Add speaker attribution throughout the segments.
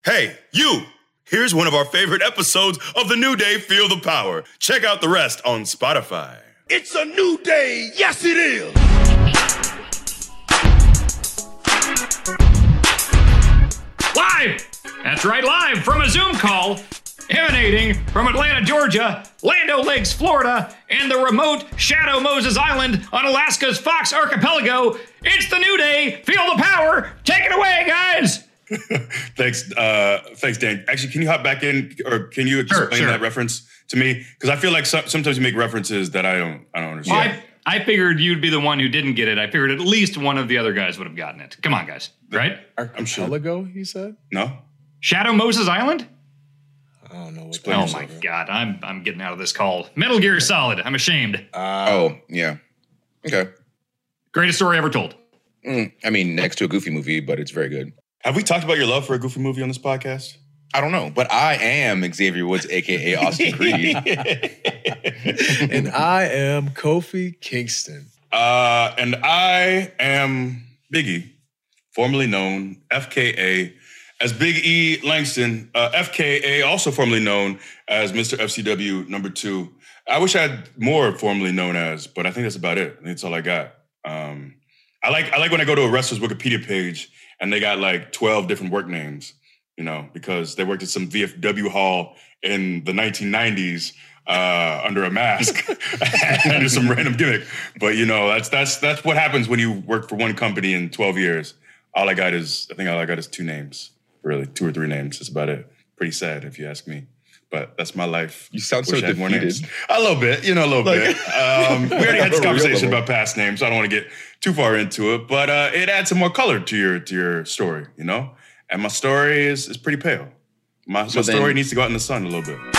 Speaker 1: Hey, you! Here's one of our favorite episodes of The New Day, Feel the Power. Check out the rest on Spotify.
Speaker 2: It's a new day, yes it is!
Speaker 3: Live! That's right, live from a Zoom call, emanating from Atlanta, Georgia, Lando Lakes, Florida, and the remote Shadow Moses Island on Alaska's Fox Archipelago. It's The New Day, Feel the Power. Take it away, guys!
Speaker 1: Thanks, Dan. Actually, can you hop back in, or can you explain that reference to me? Because I feel like sometimes you make references that I don't understand.
Speaker 3: Well, I figured you'd be the one who didn't get it. I figured at least one of the other guys would have gotten it. Come on, guys. Right?
Speaker 1: I'm sure.
Speaker 4: Archipelago, you said?
Speaker 1: No.
Speaker 3: Shadow Moses Island?
Speaker 4: I don't know.
Speaker 3: Oh my God, I'm getting out of this call. Metal Gear Solid. I'm ashamed.
Speaker 5: Yeah. Okay.
Speaker 3: Greatest story ever told.
Speaker 5: I mean, next to a Goofy movie, but it's very good.
Speaker 1: Have we talked about your love for a Goofy movie on this podcast?
Speaker 5: I don't know, but I am Xavier Woods, a.k.a. Austin Creed.
Speaker 4: And I am Kofi Kingston.
Speaker 1: And I am Biggie, formerly known, FKA, as Big E Langston, FKA, also formerly known as Mr. FCW number 2. I wish I had more formerly known as, but I think that's about it. I think that's all I got. I like when I go to a wrestler's Wikipedia page and they got like 12 different work names, you know, because they worked at some VFW hall in the 1990s under a mask under some random gimmick. But you know, that's what happens when you work for one company in 12 years. I think all I got is 2 names, really, 2 or 3 names. That's about it. Pretty sad if you ask me. But that's my life.
Speaker 5: You sound so defeated.
Speaker 1: A little bit, a little bit. We already had this conversation about past names, so I don't want to get too far into it. But it adds some more color to your story, you know? And my story is pretty pale. My story needs to go out in the sun a little bit.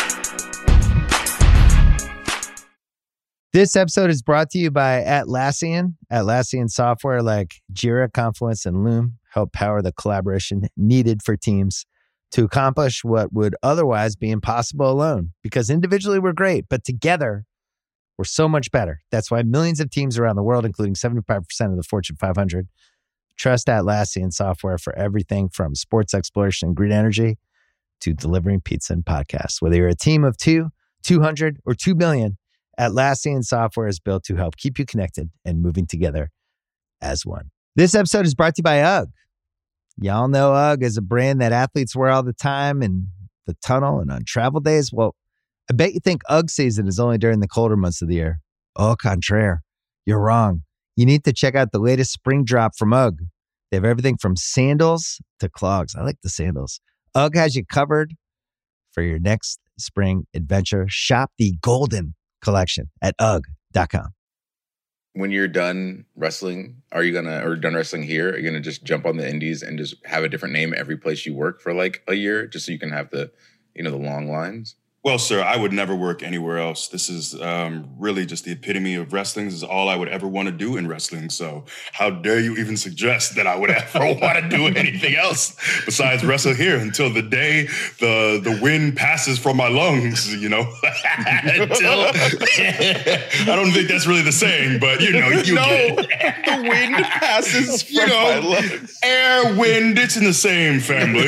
Speaker 6: This episode is brought to you by Atlassian. Atlassian software like Jira, Confluence, and Loom help power the collaboration needed for teams to accomplish what would otherwise be impossible alone. Because individually we're great, but together we're so much better. That's why millions of teams around the world, including 75% of the Fortune 500, trust Atlassian software for everything from sports exploration and green energy to delivering pizza and podcasts. Whether you're a team of 2, 200, or 2 billion, Atlassian software is built to help keep you connected and moving together as one. This episode is brought to you by UGG. Y'all know UGG is a brand that athletes wear all the time in the tunnel and on travel days. Well, I bet you think UGG season is only during the colder months of the year. Au contraire, you're wrong. You need to check out the latest spring drop from UGG. They have everything from sandals to clogs. I like the sandals. UGG has you covered for your next spring adventure. Shop the Golden Collection at UGG.com.
Speaker 5: When you're done wrestling, done wrestling here, are you going to just jump on the indies and just have a different name every place you work for like a year, just so you can have the long lines?
Speaker 1: Well, sir, I would never work anywhere else. This is really just the epitome of wrestling. This is all I would ever want to do in wrestling. So how dare you even suggest that I would ever want to do anything else besides wrestle here until the day the wind passes from my lungs, you know? Until I don't think that's really the saying, but you get it.
Speaker 5: The wind passes from my lungs.
Speaker 1: Air, wind, it's in the same family.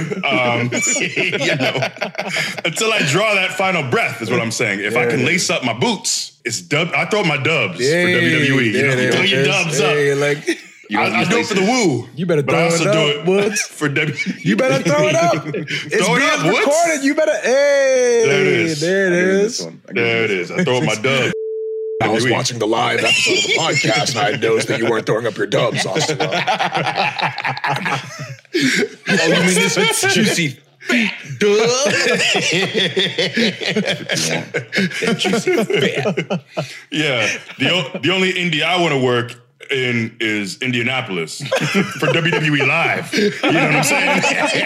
Speaker 1: Until I draw that final breath is what I'm saying. If I can lace up my boots, I throw my dubs for WWE. Throw your dubs up. I do it for the woo.
Speaker 4: You better throw it up, Woods.
Speaker 1: For WWE.
Speaker 4: You better throw it up. It's being recorded. You better. Hey,
Speaker 1: there it is.
Speaker 4: There it is.
Speaker 1: There it is. I throw up my dubs.
Speaker 2: I was watching the live episode of the podcast and I noticed that you weren't throwing up your dubs, Austin.
Speaker 5: Oh, you mean this juicy
Speaker 1: Yeah. The only Indy I want to work in is Indianapolis for WWE Live. You know what I'm saying?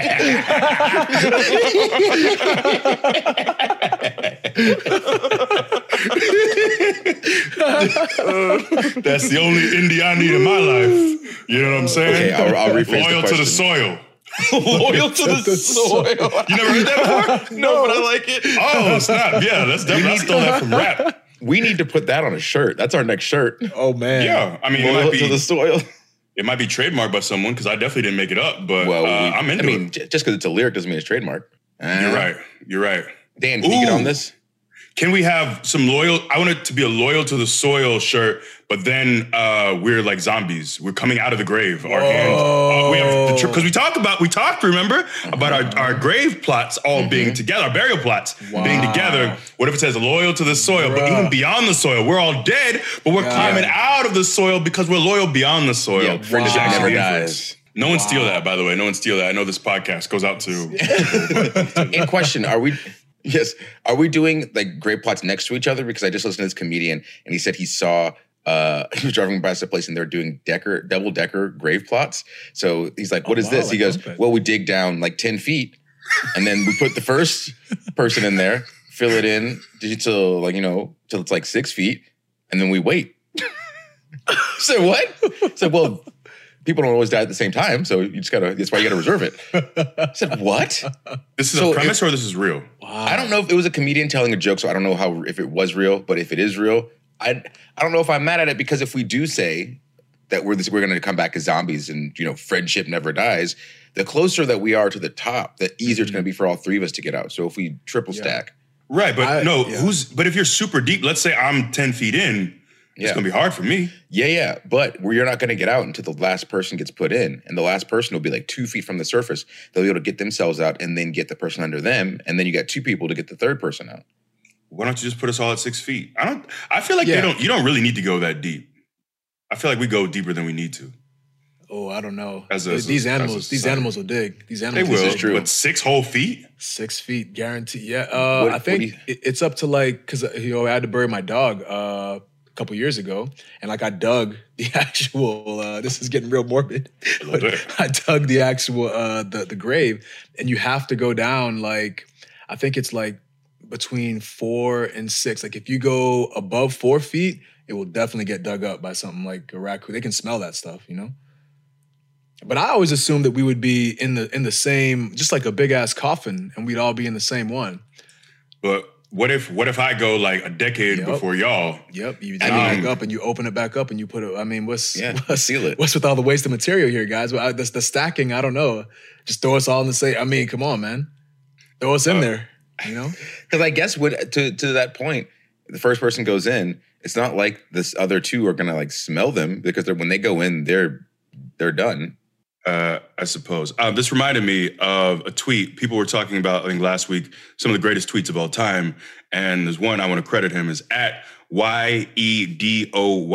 Speaker 1: That's the only Indy I need in my life. You know what I'm saying?
Speaker 5: Okay, I'll rephrase
Speaker 1: Loyal
Speaker 5: the
Speaker 1: to
Speaker 5: question.
Speaker 1: the soil.
Speaker 5: Loyal to the soil.
Speaker 1: You never heard that before?
Speaker 5: No, but I like it.
Speaker 1: Oh, snap. Yeah, that's definitely, I stole that from rap.
Speaker 5: We need to put that on a shirt. That's our next shirt.
Speaker 4: Oh, man.
Speaker 1: Yeah, I mean, it
Speaker 5: Loyal
Speaker 1: might be
Speaker 5: to the soil.
Speaker 1: It might be trademarked by someone because I definitely didn't make it up, but I'm into it.
Speaker 5: Just because it's a lyric doesn't mean it's trademark.
Speaker 1: You're right.
Speaker 5: Dan, can you get on this?
Speaker 1: Can we have some loyal? I want it to be a loyal to the soil shirt, but then we're like zombies. We're coming out of the grave. Our hands. We have because we talked. Remember about our grave plots all being together, our burial plots being together. What if it says loyal to the soil, but even beyond the soil, we're all dead, but we're climbing out of the soil because we're loyal beyond the soil.
Speaker 5: Yeah, friend Jack never dies.
Speaker 1: No one steal that, by the way. No one steal that. I know this podcast goes out to.
Speaker 5: In question, are we doing like grave plots next to each other? Because I just listened to this comedian and he said he saw he was driving past a place and they're doing double-decker grave plots. So he's like, what is this? He goes, well, we dig down like 10 feet and then we put the first person in there, fill it in till like, till it's like 6 feet, and then we wait. So what? So, well, people don't always die at the same time, so that's why you gotta reserve it. I said, what?
Speaker 1: This is a premise or this is real?
Speaker 5: Wow. I don't know if it was a comedian telling a joke, so I don't know if it was real, but if it is real, I don't know if I'm mad at it, because if we do say that we're gonna come back as zombies and friendship never dies, the closer that we are to the top, the easier it's gonna be for all three of us to get out. So if we triple stack.
Speaker 1: Right, but but if you're super deep, let's say I'm 10 feet in, it's going to be hard for me.
Speaker 5: Yeah. But you're not going to get out until the last person gets put in. And the last person will be like 2 feet from the surface. They'll be able to get themselves out and then get the person under them. And then you got 2 people to get the third person out.
Speaker 1: Why don't you just put us all at 6 feet? I feel like you don't really need to go that deep. I feel like we go deeper than we need to.
Speaker 4: Oh, I don't know.
Speaker 1: These
Speaker 4: animals will dig. These animals,
Speaker 1: they will.
Speaker 4: This
Speaker 1: is true. But 6 whole feet?
Speaker 4: 6 feet, guaranteed. Yeah. I think it's up to like, because I had to bury my dog a couple years ago, and like I dug the actual. This is getting real morbid. But I dug the actual the grave, and you have to go down like, I think it's like between 4 and 6. Like if you go above 4 feet, it will definitely get dug up by something like a raccoon. They can smell that stuff, But I always assumed that we would be in the same, just like a big ass coffin, and we'd all be in the same one.
Speaker 1: But what if I go like a decade before y'all?
Speaker 4: Yep, you dig back up and you open it back up and you put it. I mean,
Speaker 5: seal it.
Speaker 4: What's with all the wasted material here, guys? Well, the stacking, I don't know. Just throw us all in the same. I mean, come on, man, throw us in there.
Speaker 5: Because I guess to that point, the first person goes in. It's not like this other two are gonna like smell them, because when they go in, they're done.
Speaker 1: I suppose. This reminded me of a tweet. People were talking about, I think last week, some of the greatest tweets of all time. And there's one I want to credit him, is at YEDOYE_.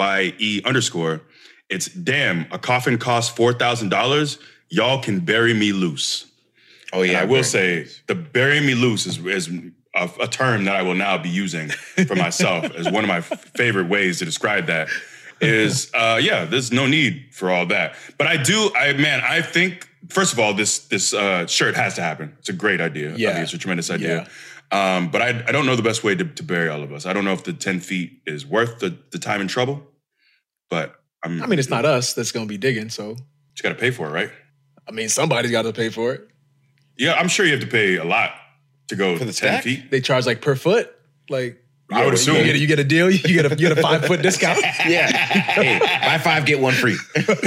Speaker 1: It's, damn, a coffin costs $4,000. Y'all can bury me loose.
Speaker 5: Oh, yeah.
Speaker 1: And I will say, the bury me loose is a term that I will now be using for myself as one of my favorite ways to describe that. Is there's no need for all that. But I think, first of all, this shirt has to happen. It's a great idea.
Speaker 4: Yeah.
Speaker 1: I think it's a tremendous idea. Yeah. But I don't know the best way to bury all of us. I don't know if the 10 feet is worth the time and trouble. But
Speaker 4: it's not us that's gonna be digging, so
Speaker 1: you gotta pay for it, right?
Speaker 4: I mean, somebody's gotta pay for it.
Speaker 1: Yeah, I'm sure you have to pay a lot to go for the 10 feet.
Speaker 4: They charge like per foot, like.
Speaker 1: I would assume
Speaker 4: you get a deal. You get a 5 foot discount.
Speaker 5: Yeah. Hey, buy 5 get 1 free.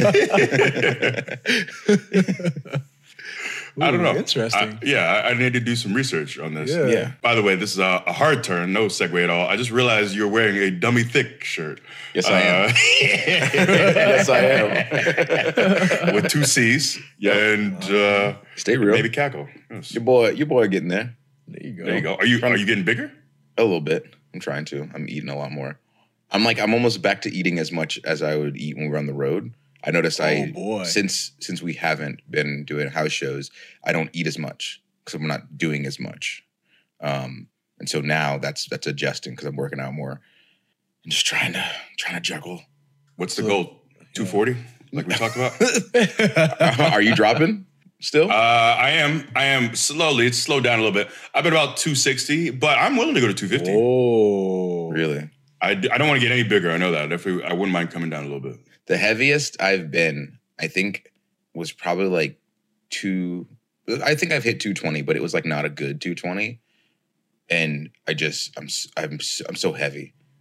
Speaker 1: I don't know.
Speaker 4: Interesting.
Speaker 1: I need to do some research on this.
Speaker 4: Yeah.
Speaker 1: By the way, this is a hard turn. No segue at all. I just realized you're wearing a dummy thick shirt.
Speaker 5: Yes, I am. Yes, I am.
Speaker 1: With 2 C's and
Speaker 5: stay real.
Speaker 1: Maybe cackle. Yes.
Speaker 5: Your boy getting there.
Speaker 4: There you
Speaker 1: go. Are you getting bigger?
Speaker 5: A little bit. I'm trying to. I'm eating a lot more. I'm almost back to eating as much as I would eat when we were on the road. I noticed since we haven't been doing house shows, I don't eat as much because I'm not doing as much. And so now that's adjusting because I'm working out more and just trying to juggle.
Speaker 1: What's the goal? 240, like we talked about?
Speaker 5: Are you dropping still?
Speaker 1: I am slowly. It's slowed down a little bit. I've been about 260, but I'm willing to go to 250.
Speaker 5: Oh, really?
Speaker 1: I don't want to get any bigger. I know that. I wouldn't mind coming down a little bit.
Speaker 5: The heaviest I've been, I think, was probably like I think I've hit 220, but it was like not a good 220. And I'm so heavy.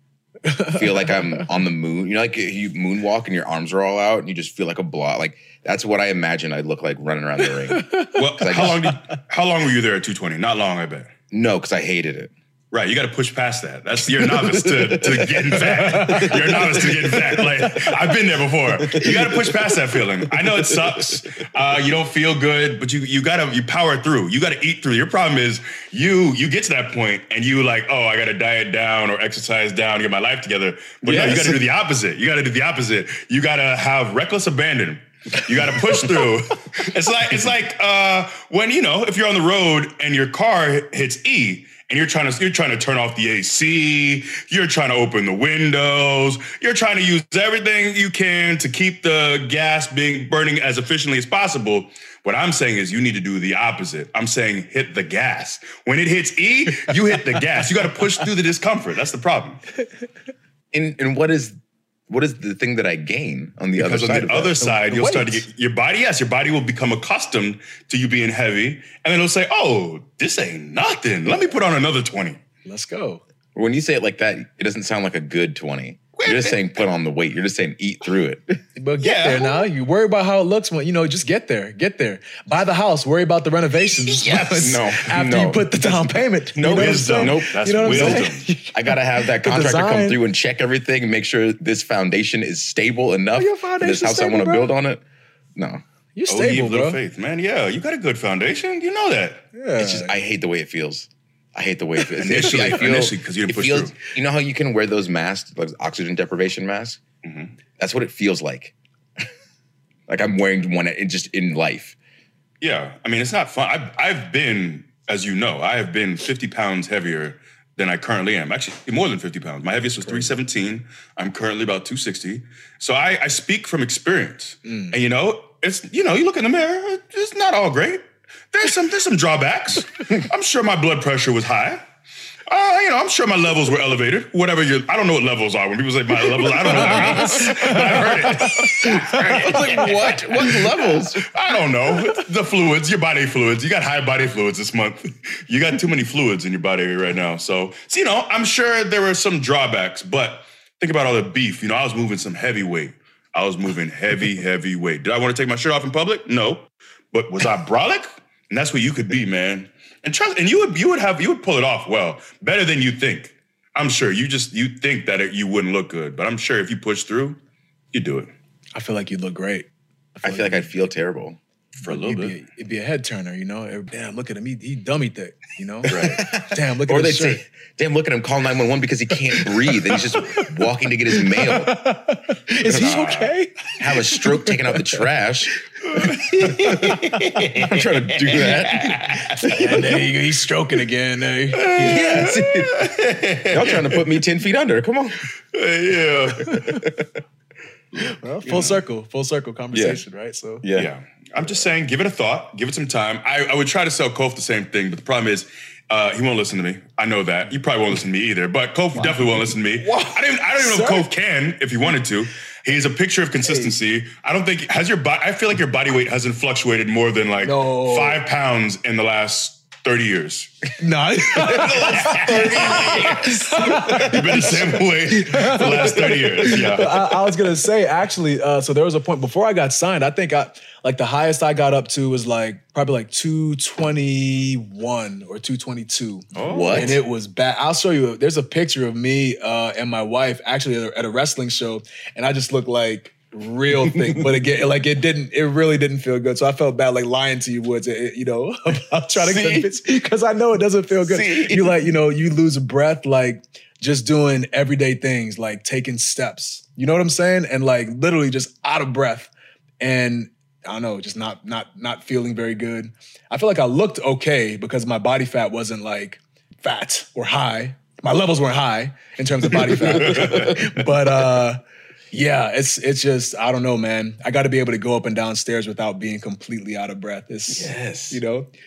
Speaker 5: feel like I'm on the moon. You know, like you moonwalk and your arms are all out and you just feel like a blob. Like that's what I imagine I'd look like running around the ring.
Speaker 1: Well, how long were you there at 220? Not long, I bet.
Speaker 5: No, because I hated it.
Speaker 1: Right, you got to push past that. You're a novice to getting fat. You're a novice to getting fat. Like, I've been there before. You got to push past that feeling. I know it sucks. You don't feel good, but you power through. You got to eat through. Your problem is you get to that point and you like, oh, I got to diet down or exercise down to get my life together. But no, you got to do the opposite. You got to do the opposite. You got to have reckless abandon. You got to push through. It's like when, if you're on the road and your car hits E, and you're trying to turn off the AC, you're trying to open the windows, you're trying to use everything you can to keep the gas burning as efficiently as possible. What I'm saying is you need to do the opposite. I'm saying hit the gas. When it hits E, you hit the gas. You got to push through the discomfort. That's the problem.
Speaker 5: And what is the thing that I gain on the other side?
Speaker 1: Because on the other side, you'll start to get your body will become accustomed to you being heavy. And then it'll say, oh, this ain't nothing. Let me put on another 20.
Speaker 4: Let's go.
Speaker 5: When you say it like that, it doesn't sound like a good 20. You're just saying put on the weight. You're just saying eat through it.
Speaker 4: But get there now. You worry about how it looks when, just get there. Get there. Buy the house. Worry about the renovations.
Speaker 5: Yes.
Speaker 4: After you put the down payment.
Speaker 5: No wisdom.
Speaker 1: Nope. That's wisdom.
Speaker 5: I got to have that contractor come through and check everything and make sure this foundation is stable enough for this house I want to build on it. No.
Speaker 4: You're stable, bro.
Speaker 1: Faith, man. Yeah, you got a good foundation. You know that.
Speaker 4: Yeah.
Speaker 5: It's just, I hate the way it feels.
Speaker 1: Initially, because you didn't push through.
Speaker 5: You know how you can wear those masks, like oxygen deprivation masks? Mm-hmm. That's what it feels like. Like I'm wearing one just in life.
Speaker 1: Yeah, I mean, it's not fun. I've been, as you know, I have been 50 pounds heavier than I currently am. Actually, more than 50 pounds. My heaviest was 317. I'm currently about 260. So I speak from experience. And you look in the mirror, it's not all great. There's some drawbacks. I'm sure my blood pressure was high. I'm sure my levels were elevated. I don't know what levels are. When people say my levels, I don't know what that means. But I heard it.
Speaker 5: Like, what? What levels?
Speaker 1: I don't know. The fluids, your body fluids. You got high body fluids this month. You got too many fluids in your body right now. So I'm sure there were some drawbacks, but think about all the beef. I was moving some heavy weight. I was moving heavy weight. Did I want to take my shirt off in public? No. But was I brolic? And that's what you could be, man. And trust, and you would pull it off well, better than you think. I'm sure you think that you wouldn't look good, but I'm sure if you push through, you do it.
Speaker 4: I feel like you'd look great.
Speaker 5: I feel like I'd feel terrible
Speaker 1: for a little bit.
Speaker 4: It'd be a head turner, Damn, look at him. He dummy thick,
Speaker 5: Right.
Speaker 4: Damn, look at him. Or they'd say,
Speaker 5: damn, look at him, call 911 because he can't breathe and he's just walking to get his mail.
Speaker 4: Is he okay?
Speaker 5: Have a stroke taking out the trash. I'm trying to do that.
Speaker 4: And he's stroking again.
Speaker 5: Yes. Y'all trying to put me 10 feet under. Come on.
Speaker 1: Yeah.
Speaker 4: Well, full circle conversation, right? So
Speaker 1: yeah. I'm just saying, give it a thought, give it some time. I would try to sell Kof the same thing, but the problem is he won't listen to me. I know that. You probably won't listen to me either, but Kof definitely won't listen to me. I don't even know if Kof can if he wanted to. He's a picture of consistency. I don't think I feel like your body weight hasn't fluctuated more than 5 pounds in the last 30 years.
Speaker 4: No.
Speaker 1: You've been the same way for the last 30 years. Yeah.
Speaker 4: I was going to say, actually, so there was a point before I got signed, I think the highest I got up to was probably 221 or 222.
Speaker 5: Oh, what?
Speaker 4: And it was bad. I'll show you. There's a picture of me and my wife actually at a wrestling show, and I just looked like real thick, but again, it really didn't feel good. So I felt bad, lying to you, Woods. I'm trying to convince, because I know it doesn't feel good. You lose a breath, just doing everyday things, taking steps. You know what I'm saying? And literally just out of breath, and I don't know, just not feeling very good. I feel like I looked okay because my body fat wasn't fat or high. My levels weren't high in terms of body fat, but. Yeah, it's just, I don't know, man. I got to be able to go up and down stairs without being completely out of breath.
Speaker 5: Yes.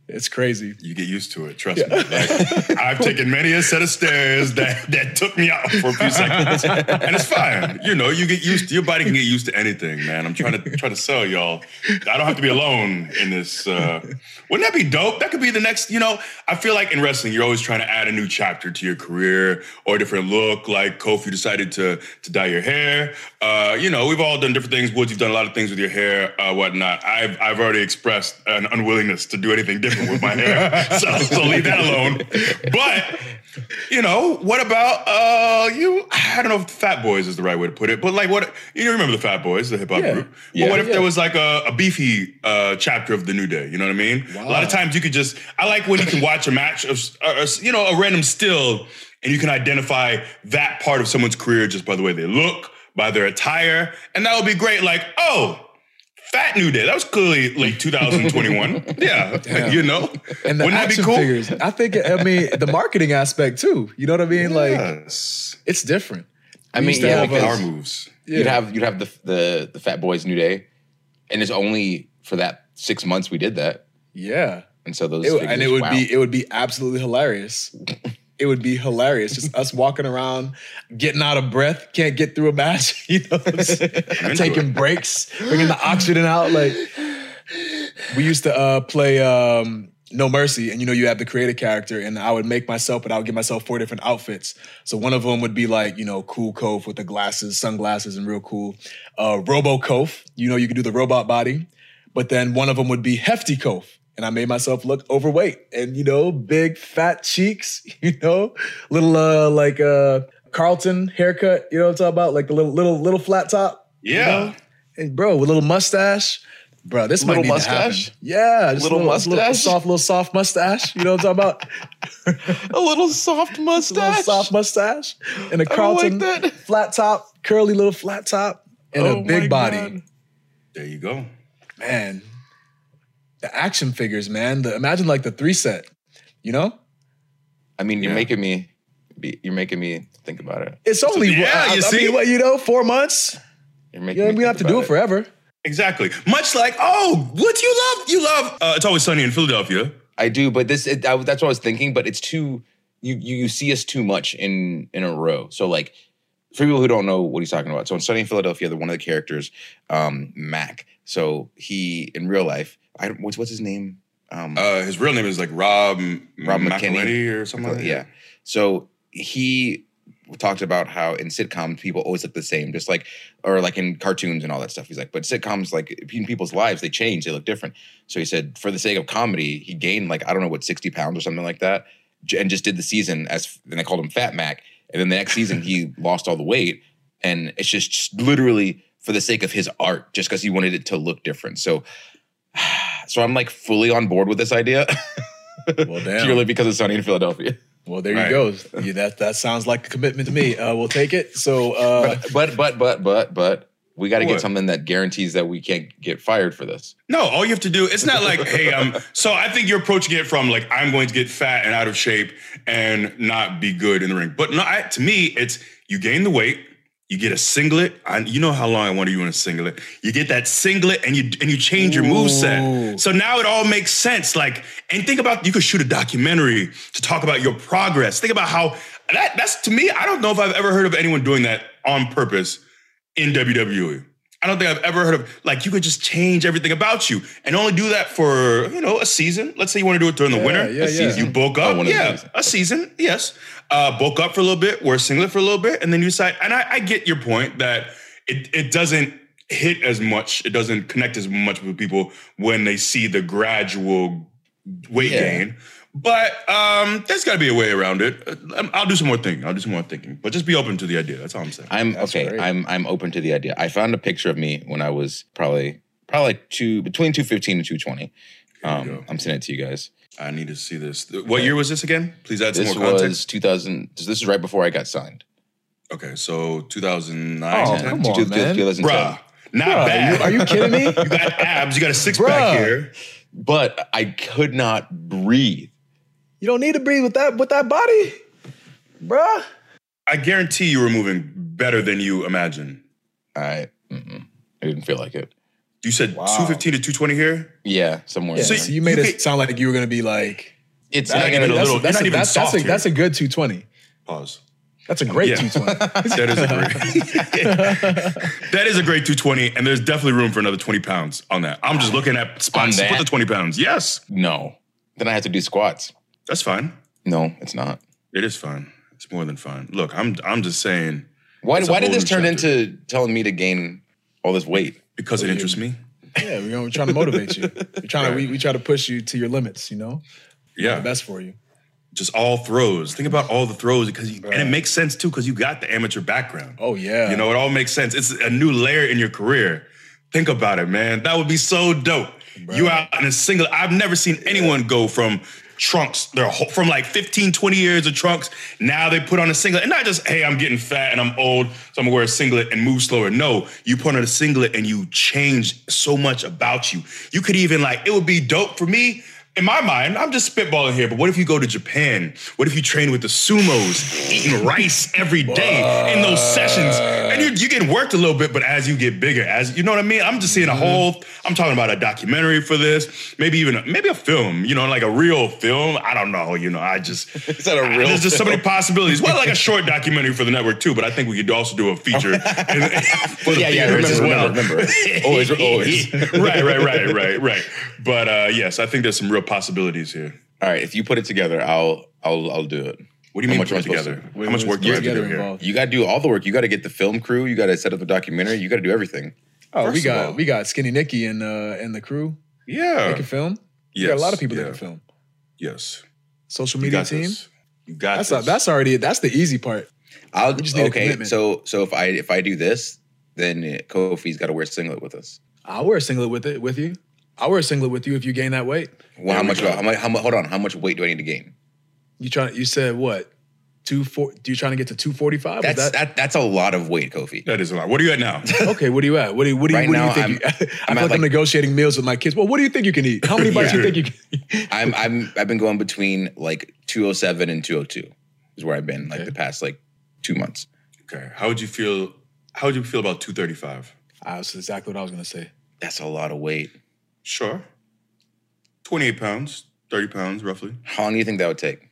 Speaker 4: It's crazy.
Speaker 1: You get used to it, trust me. Like, I've taken many a set of stairs that took me out for a few seconds. And it's fine. You know, you get used to, your body can get used to anything, man. I'm trying to sell y'all. I don't have to be alone in this. Wouldn't that be dope? That could be the next, you know, I feel like in wrestling, you're always trying to add a new chapter to your career or a different look. Like Kofi decided to dye your hair. You know, we've all done different things. Woods, you've done a lot of things with your hair, whatnot. I've already expressed an unwillingness to do anything different with my hair, so leave that alone. But you know, what about you? I don't know if Fat Boys is the right way to put it, but like, what you remember the Fat Boys, the hip hop group? But what if there was like a beefy chapter of the New Day? You know what I mean? Wow. A lot of times you could just. I like when you can watch a match of you know, a random still, and you can identify that part of someone's career just by the way they look, by their attire, and that would be great. Like, oh. Fat New Day. That was clearly late 2021. Yeah, you know.
Speaker 4: And the
Speaker 1: wouldn't that be cool?
Speaker 4: Figures, I think. I mean, the marketing aspect too. You know what I mean? Yes. Like, it's different.
Speaker 5: I mean, yeah,
Speaker 1: power moves.
Speaker 5: Yeah. You'd have the Fat Boys New Day, and it's only for that 6 months we did that.
Speaker 4: Yeah,
Speaker 5: and so those
Speaker 4: it would be absolutely hilarious. It would be hilarious. Just us walking around, getting out of breath, can't get through a match, you know, taking breaks, bringing the oxygen out. Like, we used to play No Mercy, and you know, you have the creative character, and I would make myself, but I would give myself 4 different outfits. So one of them would be like, you know, cool Kof with the glasses, sunglasses, and real cool. Robo Kof, you know, you could do the robot body. But then one of them would be Hefty Kof. And I made myself look overweight and, you know, big fat cheeks, you know, little like Carlton haircut, you know what I'm talking about? Like the little flat top.
Speaker 1: Yeah.
Speaker 4: You know? And bro, with a little mustache. Bro, this might need to happen. Yeah. Just
Speaker 5: little mustache?
Speaker 4: Little soft mustache. You know what I'm talking
Speaker 5: about? A little soft mustache.
Speaker 4: A little soft mustache. And a Carlton flat top, curly little flat top, and a big body. God.
Speaker 1: There you go.
Speaker 4: Man. The action figures, man. Imagine like the 3-set, you know?
Speaker 5: I mean, you're making me think about it.
Speaker 4: It's only,
Speaker 1: you see?
Speaker 4: I mean, what, you know, 4 months?
Speaker 5: You're making me
Speaker 4: we don't have to do it forever.
Speaker 1: Exactly. Much like, what you love It's Always Sunny in Philadelphia.
Speaker 5: I do, but that's what I was thinking, but it's too, you see us too much in a row. So like, for people who don't know what he's talking about, so in Sunny in Philadelphia, one of the characters, Mac, so he, in real life, what's his name?
Speaker 1: His real name is like Rob McElhenney or something like that.
Speaker 5: Yeah. So he talked about how in sitcoms, people always look the same, just like, or like in cartoons and all that stuff. He's like, but sitcoms, like in people's lives, they change, they look different. So he said, for the sake of comedy, he gained like, I don't know what, 60 pounds or something like that, and just did the season then they called him Fat Mac. And then the next season, he lost all the weight. And it's just literally for the sake of his art, just because he wanted it to look different. So I'm like fully on board with this idea.
Speaker 4: Well, damn.
Speaker 5: Purely because it's Sunny in Philadelphia.
Speaker 4: Well, there you go. That sounds like a commitment to me. We'll take it. So,
Speaker 5: but we got to get something that guarantees that we can't get fired for this.
Speaker 1: No, all you have to do, it's not like, hey, so I think you're approaching it from like, I'm going to get fat and out of shape and not be good in the ring. But no, to me, it's you gain the weight. You get a singlet. You know how long I wanted you in a singlet. You get that singlet and you change your moveset. So now it all makes sense. Like, and think about, you could shoot a documentary to talk about your progress. Think about how, that's to me, I don't know if I've ever heard of anyone doing that on purpose in WWE. I don't think I've ever heard of, like, you could just change everything about you and only do that for, a season. Let's say you want to do it during the winter.
Speaker 4: A season.
Speaker 1: You bulk up. A season, yes. Bulk up for a little bit, wear a singlet for a little bit, and then you decide, and I get your point that it doesn't hit as much, it doesn't connect as much with people when they see the gradual weight gain. But there's got to be a way around it. I'll do some more thinking. But just be open to the idea. That's all I'm saying.
Speaker 5: I'm open to the idea. I found a picture of me when I was probably like between 215 and 220. I'm sending it to you guys.
Speaker 1: I need to see this. What year was this again? Please add some more
Speaker 5: context.
Speaker 1: context.
Speaker 5: This was 2000. This is right before I got signed.
Speaker 1: Okay, so 2009.
Speaker 4: Oh, come on, man.
Speaker 5: 2010.
Speaker 1: Bruh, not bad.
Speaker 4: Are you kidding me?
Speaker 1: You got abs. You got a six-pack here.
Speaker 5: But I could not breathe.
Speaker 4: You don't need to breathe with that body, bruh.
Speaker 1: I guarantee you were moving better than you imagine.
Speaker 5: I didn't feel like it.
Speaker 1: You said 215 to 220 here?
Speaker 5: Yeah, somewhere.
Speaker 4: Yeah,
Speaker 5: in there.
Speaker 4: so you made it sound like you were gonna be like.
Speaker 5: It's
Speaker 1: Not even a little. You're not even soft here.
Speaker 4: That's a good 220.
Speaker 1: Pause.
Speaker 4: That's a great
Speaker 1: Yeah.
Speaker 4: 220.
Speaker 1: That is a great. That is a great 220, and there's definitely room for another 20 pounds on that. I'm just looking at spots
Speaker 5: On
Speaker 1: to put
Speaker 5: that?
Speaker 1: the 20 pounds. Yes,
Speaker 5: No. Then I have to do squats.
Speaker 1: that's fine.
Speaker 5: No, it's not.
Speaker 1: It is fine. It's more than fine. Look, I'm just saying
Speaker 5: Why
Speaker 1: It's a
Speaker 5: did
Speaker 1: whole
Speaker 5: this
Speaker 1: new
Speaker 5: turn
Speaker 1: chapter.
Speaker 5: into telling me to gain all this weight?
Speaker 1: because it interests me.
Speaker 4: Yeah, we're trying to motivate you. We're trying to we try to push you to your limits. You know, the
Speaker 1: Yeah,
Speaker 4: best for you.
Speaker 1: just all throws. Think about all the throws because and it makes sense too because you got the amateur background.
Speaker 4: Oh yeah.
Speaker 1: You know, it all makes sense. It's a new layer in your career. Think about it, man. That would be so dope. You out in a single. I've never seen anyone go from trunks. From like 15, 20 years of trunks. Now they put on a singlet. And not just, hey, I'm getting fat and I'm old, so I'm gonna wear a singlet and move slower. No, you put on a singlet and you change so much about you. You could even it would be dope for me. In my mind, I'm just spitballing here, but what if you go to Japan? What if you train with the sumos, eating rice every day in those sessions? And you get worked a little bit, but as you get bigger, you know what I mean? I'm just seeing I'm talking about a documentary for this, maybe a film, like a real film. I don't know, I just,
Speaker 5: Is that a real
Speaker 1: there's just so many possibilities. Well, like a short documentary for the network too, but I think we could also do a feature. For the theaters as well.
Speaker 5: remember. Always.
Speaker 1: Right. But yes, I think there's some real possibilities here.
Speaker 5: All right, if you put it together, I'll do it.
Speaker 1: What do you mean
Speaker 5: much
Speaker 1: put
Speaker 5: am I
Speaker 1: it
Speaker 5: supposed
Speaker 1: together?
Speaker 5: to?
Speaker 1: How much work do you have to do here?
Speaker 4: involved.
Speaker 5: You got to do all the work. You got to get the film crew. You got to set up the documentary. You got to do everything.
Speaker 4: Oh,
Speaker 1: First of all-
Speaker 4: we got Skinny Nicky and the crew
Speaker 1: Yeah.
Speaker 4: making film. We
Speaker 1: Yes,
Speaker 4: got a lot of people that
Speaker 1: yeah.
Speaker 4: can film.
Speaker 1: Yes.
Speaker 4: Social
Speaker 1: You
Speaker 4: media
Speaker 1: got
Speaker 4: team.
Speaker 1: this. You got this.
Speaker 4: That's the easy part.
Speaker 5: We
Speaker 4: just need a
Speaker 5: okay.
Speaker 4: commitment.
Speaker 5: So if I do this, then Kofi's got to wear a singlet with us.
Speaker 4: I'll wear a singlet with you. I'll wear a singlet with you if you gain that weight.
Speaker 5: Well, how much? Hold on. How much weight do I need to gain?
Speaker 4: You said what? 240? Do you trying to get to 245?
Speaker 5: That's a lot of weight, Kofi.
Speaker 1: That is a lot. What are you at now?
Speaker 4: Okay, what are you at? What do you
Speaker 5: Right now,
Speaker 4: think? I
Speaker 5: I'm
Speaker 4: feel
Speaker 5: at
Speaker 4: like I'm negotiating meals with my kids. Well, what do you think you can eat? How many bites do you think you can eat?
Speaker 5: I've been going between like 207 and 202 is where I've been the past 2 months.
Speaker 1: Okay. How would you feel about 235?
Speaker 4: That's exactly what I was going to say.
Speaker 5: That's a lot of weight.
Speaker 1: Sure. 28 pounds, 30 pounds roughly.
Speaker 5: How long do you think that would take?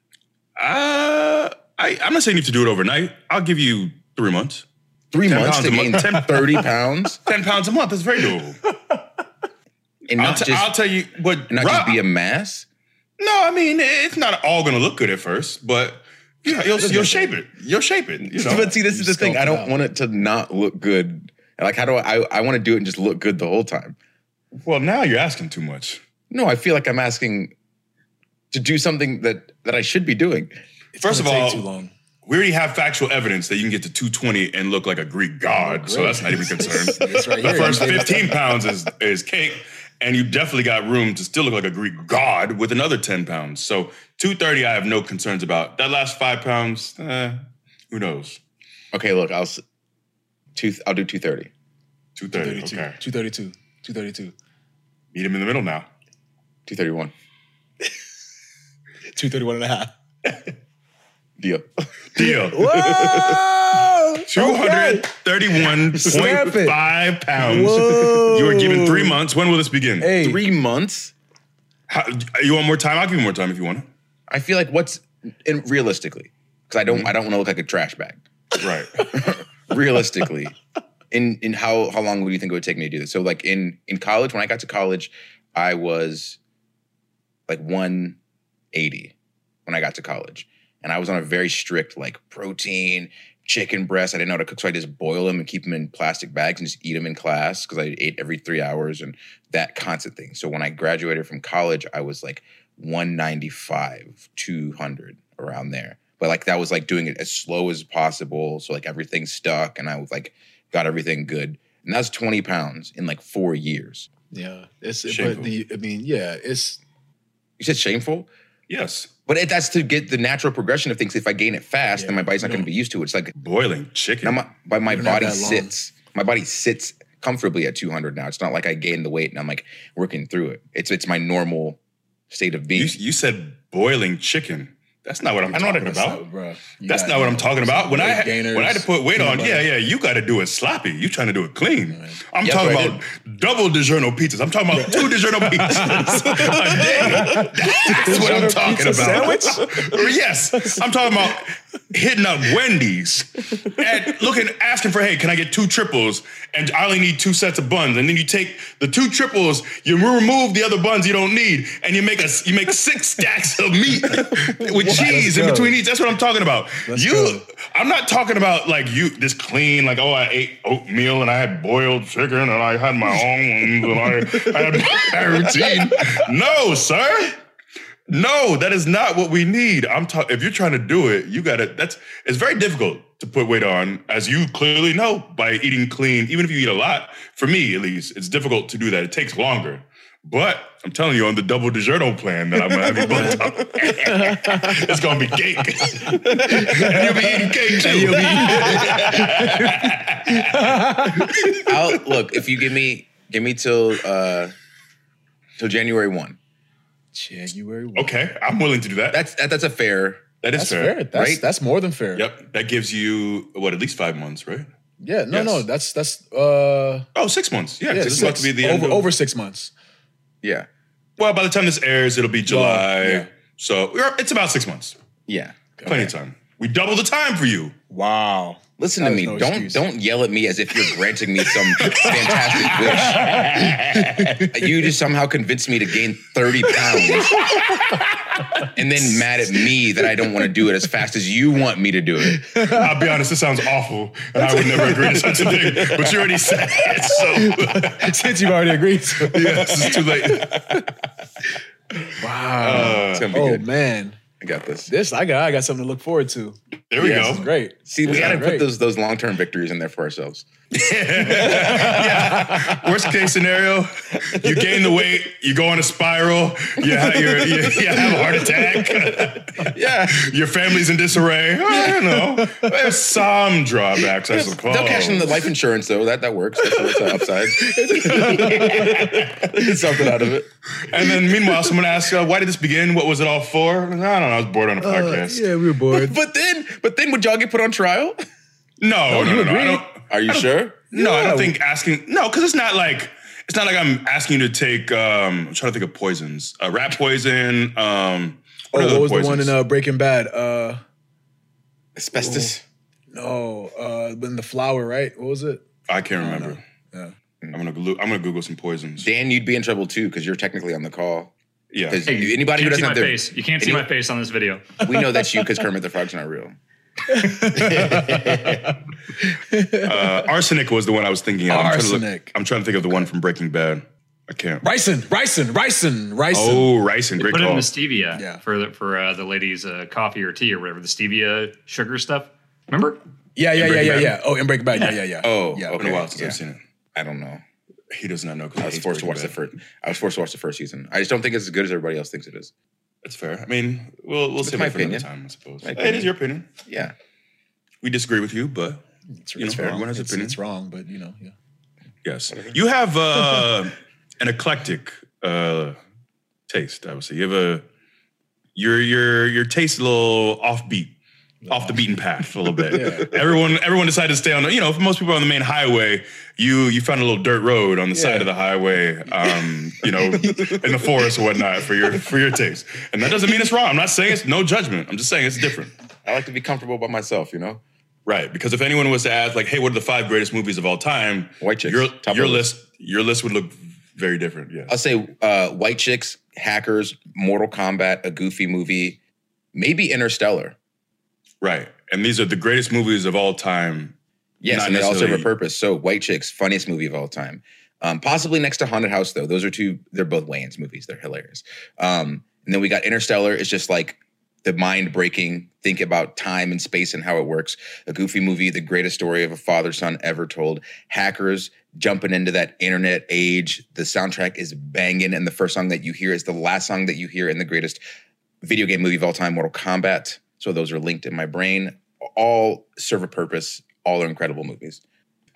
Speaker 1: I'm not saying you have to do it overnight. I'll give you 3 months.
Speaker 5: 3
Speaker 1: 10
Speaker 5: months
Speaker 1: pounds
Speaker 5: to
Speaker 1: a
Speaker 5: gain
Speaker 1: month.
Speaker 5: 30 pounds?
Speaker 1: 10 pounds a month. That's very doable.
Speaker 5: And
Speaker 1: I'll tell you what.
Speaker 5: not just be a mass?
Speaker 1: No, I mean, it's not all going to look good at first, but you'll shape it. You'll shape it.
Speaker 5: But see, this is the thing. I
Speaker 4: sculpt it
Speaker 5: don't
Speaker 4: out.
Speaker 5: want it to not look good. How do I want to do it and just look good the whole time?
Speaker 1: Well, now you're asking too much.
Speaker 5: No, I feel like I'm asking to do something that I should be doing.
Speaker 1: First of
Speaker 4: It'll
Speaker 1: all,
Speaker 4: take too long.
Speaker 1: we already have factual evidence that you can get to 220 and look like a Greek god, so that's not even a concern.
Speaker 4: It's right
Speaker 1: The
Speaker 4: here.
Speaker 1: first 15 pounds is cake, and you definitely got room to still look like a Greek god with another 10 pounds. So 230, I have no concerns about. That last 5 pounds, who knows?
Speaker 5: Okay, look, I'll do 230.
Speaker 1: 230,
Speaker 4: 232.
Speaker 1: okay.
Speaker 4: 232. 232.
Speaker 1: Meet him in the middle now.
Speaker 5: 231.
Speaker 4: 231 and a half.
Speaker 5: Deal.
Speaker 1: Deal.
Speaker 4: Whoa!
Speaker 1: 231.5 pounds.
Speaker 4: Whoa.
Speaker 1: You are given 3 months. When will this begin?
Speaker 4: Hey,
Speaker 5: 3 months?
Speaker 1: You want more time? I'll give you more time if you want.
Speaker 5: I feel like realistically, because I don't want to look like a trash bag.
Speaker 1: Right.
Speaker 5: Realistically, in how long would you think it would take me to do this? So in college, when I got to college, I was 180 when I got to college. And I was on a very strict protein, chicken breast. I didn't know how to cook, so I just boil them and keep them in plastic bags and just eat them in class because I ate every 3 hours and that constant thing. So when I graduated from college, I was 195, 200, around there. But that was doing it as slow as possible. So everything stuck and I was got everything good. And that's 20 pounds in 4 years.
Speaker 4: yeah.
Speaker 1: Shameful.
Speaker 4: It's
Speaker 5: You said shameful?
Speaker 1: Yes.
Speaker 5: But that's to get the natural progression of things. If I gain it fast, then my body's not
Speaker 4: no.
Speaker 5: going to be used to it. It's
Speaker 1: Boiling chicken.
Speaker 5: now my
Speaker 4: don't have
Speaker 5: body
Speaker 4: that long.
Speaker 5: sits. My body sits comfortably at 200 now. It's not like I gained the weight and I'm working through it. It's my normal state of being.
Speaker 1: You said boiling chicken. That's not what I'm talking about.
Speaker 4: Bro.
Speaker 1: That's not what I'm talking about. When I had to put weight on,
Speaker 4: yeah,
Speaker 1: you got to do it sloppy. You trying to do it clean.
Speaker 4: Right.
Speaker 1: I'm talking about double DiGiorno pizzas. I'm talking about 2 DiGiorno pizzas a day. That's what I'm talking about.
Speaker 4: Sandwich?
Speaker 1: Yes, I'm talking about hitting up Wendy's and asking for, hey, can I get 2 triples? And I only need 2 sets of buns. And then you take the 2 triples, you remove the other buns you don't need, and you make 6 stacks of meat with cheese in between each. That's what I'm talking about. I'm not talking about like this clean, like, oh, I ate oatmeal and I had boiled chicken and I had my own and I had my routine. No, sir. No, that is not what we need. If you're trying to do it, it's very difficult to put weight on, as you clearly know, by eating clean. Even if you eat a lot, for me at least, it's difficult to do that. It takes longer. But I'm telling you, on the double DiGiorno plan that I'm gonna have you booked on, it's gonna be cake. And you'll be eating cake too.
Speaker 5: Look, if you give me till January 1.
Speaker 4: January 1.
Speaker 1: Okay, I'm willing to do that.
Speaker 5: That's a fair.
Speaker 1: That's fair.
Speaker 4: Right? That's more than fair.
Speaker 1: Yep. That gives you at least 5 months, right?
Speaker 4: Yeah. No. That's
Speaker 1: 6 months. Yeah,
Speaker 4: it's
Speaker 1: about to be the end
Speaker 4: over 6 months.
Speaker 5: Yeah.
Speaker 1: Well, by the time this airs, it'll be July.
Speaker 4: Yeah.
Speaker 1: So it's about 6 months.
Speaker 5: Yeah.
Speaker 1: Plenty of time. We double the time for you.
Speaker 4: Wow.
Speaker 5: Listen to me. Don't yell at me as if you're granting me some fantastic wish. You just somehow convinced me to gain 30 pounds and then mad at me that I don't want to do it as fast as you want me to do it.
Speaker 1: I'll be honest, this sounds awful, and I would never agree to such a thing, but you already said it, so.
Speaker 4: Since you've already agreed to it.
Speaker 1: Yes, it's too late.
Speaker 4: Wow.
Speaker 5: It's gonna be good.
Speaker 4: Man.
Speaker 5: I got this.
Speaker 4: I got something to look forward to.
Speaker 1: There we go.
Speaker 4: This is great.
Speaker 5: See, we got to put those long-term victories in there for ourselves.
Speaker 1: Yeah. Worst case scenario, you gain the weight, you go on a spiral, you have a heart attack.
Speaker 5: Yeah.
Speaker 1: Your family's in disarray. I don't know. There's some drawbacks, I suppose.
Speaker 5: They'll cash in the life insurance, though. That works. That's the upside. Something out of it.
Speaker 1: And then meanwhile, someone asks, why did this begin? What was it all for? I don't know. I was bored on a podcast.
Speaker 4: Yeah, we were bored.
Speaker 5: But then would y'all get put on trial?
Speaker 1: No.
Speaker 5: Are you sure?
Speaker 1: No, I don't think asking. No, because it's not like I'm asking you to take. I'm trying to think of poisons. Rat poison.
Speaker 4: What was the one in Breaking Bad?
Speaker 5: Asbestos.
Speaker 4: No, in the flower, right? What was it?
Speaker 1: I can't remember.
Speaker 4: Yeah.
Speaker 1: I'm gonna Google some poisons.
Speaker 5: Dan, you'd be in trouble too because you're technically on the call.
Speaker 1: Yeah.
Speaker 5: Hey, anybody who doesn't have
Speaker 3: face. You can't see my face on this video.
Speaker 5: We know that's you because Kermit the Frog's not real.
Speaker 1: Arsenic was the one I was thinking of.
Speaker 4: Arsenic.
Speaker 1: I'm trying to think of the one from Breaking Bad. I can't.
Speaker 4: Ricin.
Speaker 1: Oh, ricin. Great
Speaker 3: Put
Speaker 1: call.
Speaker 3: it in the stevia
Speaker 4: Yeah.
Speaker 3: for the ladies' coffee or tea or whatever. The stevia sugar stuff. Remember?
Speaker 4: Yeah. Oh, in Breaking Bad. Yeah.
Speaker 5: Oh,
Speaker 4: Yeah.
Speaker 5: okay.
Speaker 1: Been a while since I've seen it.
Speaker 5: I don't know.
Speaker 1: He does not know.
Speaker 5: I was forced to watch the first. I was forced to watch the first season. I just don't think it's as good as everybody else thinks it is.
Speaker 1: That's fair. I mean, we'll save
Speaker 5: my
Speaker 1: it for another
Speaker 5: opinion.
Speaker 1: time, I suppose.
Speaker 5: My
Speaker 1: It
Speaker 5: opinion.
Speaker 1: is your opinion.
Speaker 5: Yeah.
Speaker 1: We disagree with you, but
Speaker 4: It's
Speaker 1: everyone has an opinion.
Speaker 4: It's wrong, but yeah.
Speaker 1: Yes. You have an eclectic taste, I would say. You have your taste is a little offbeat, off the beaten path a little bit. Everyone decided to stay on for most people on the main highway, you found a little dirt road on the side of the highway, in the forest or whatnot for your taste. And that doesn't mean it's wrong. I'm not saying it's no judgment. I'm just saying it's different.
Speaker 5: I like to be comfortable by myself,
Speaker 1: Right, because if anyone was to ask, like, hey, what are the 5 greatest movies of all time?
Speaker 5: White Chicks.
Speaker 1: Your list would look very different. Yes.
Speaker 5: I'll say White Chicks, Hackers, Mortal Kombat, a Goofy movie, maybe Interstellar.
Speaker 1: Right, and these are the greatest movies of all time.
Speaker 5: Yes,
Speaker 1: Not
Speaker 5: and they also have a
Speaker 1: necessarily-
Speaker 5: purpose. So White Chicks, funniest movie of all time. Possibly next to Haunted House, though. Those are they're both Wayans movies. They're hilarious. And then we got Interstellar. It's just like the mind-breaking, think about time and space and how it works. A Goofy movie, the greatest story of a father-son ever told. Hackers, jumping into that internet age. The soundtrack is banging, and the first song that you hear is the last song that you hear in the greatest video game movie of all time, Mortal Kombat. So those are linked in my brain. All serve a purpose. All are incredible movies.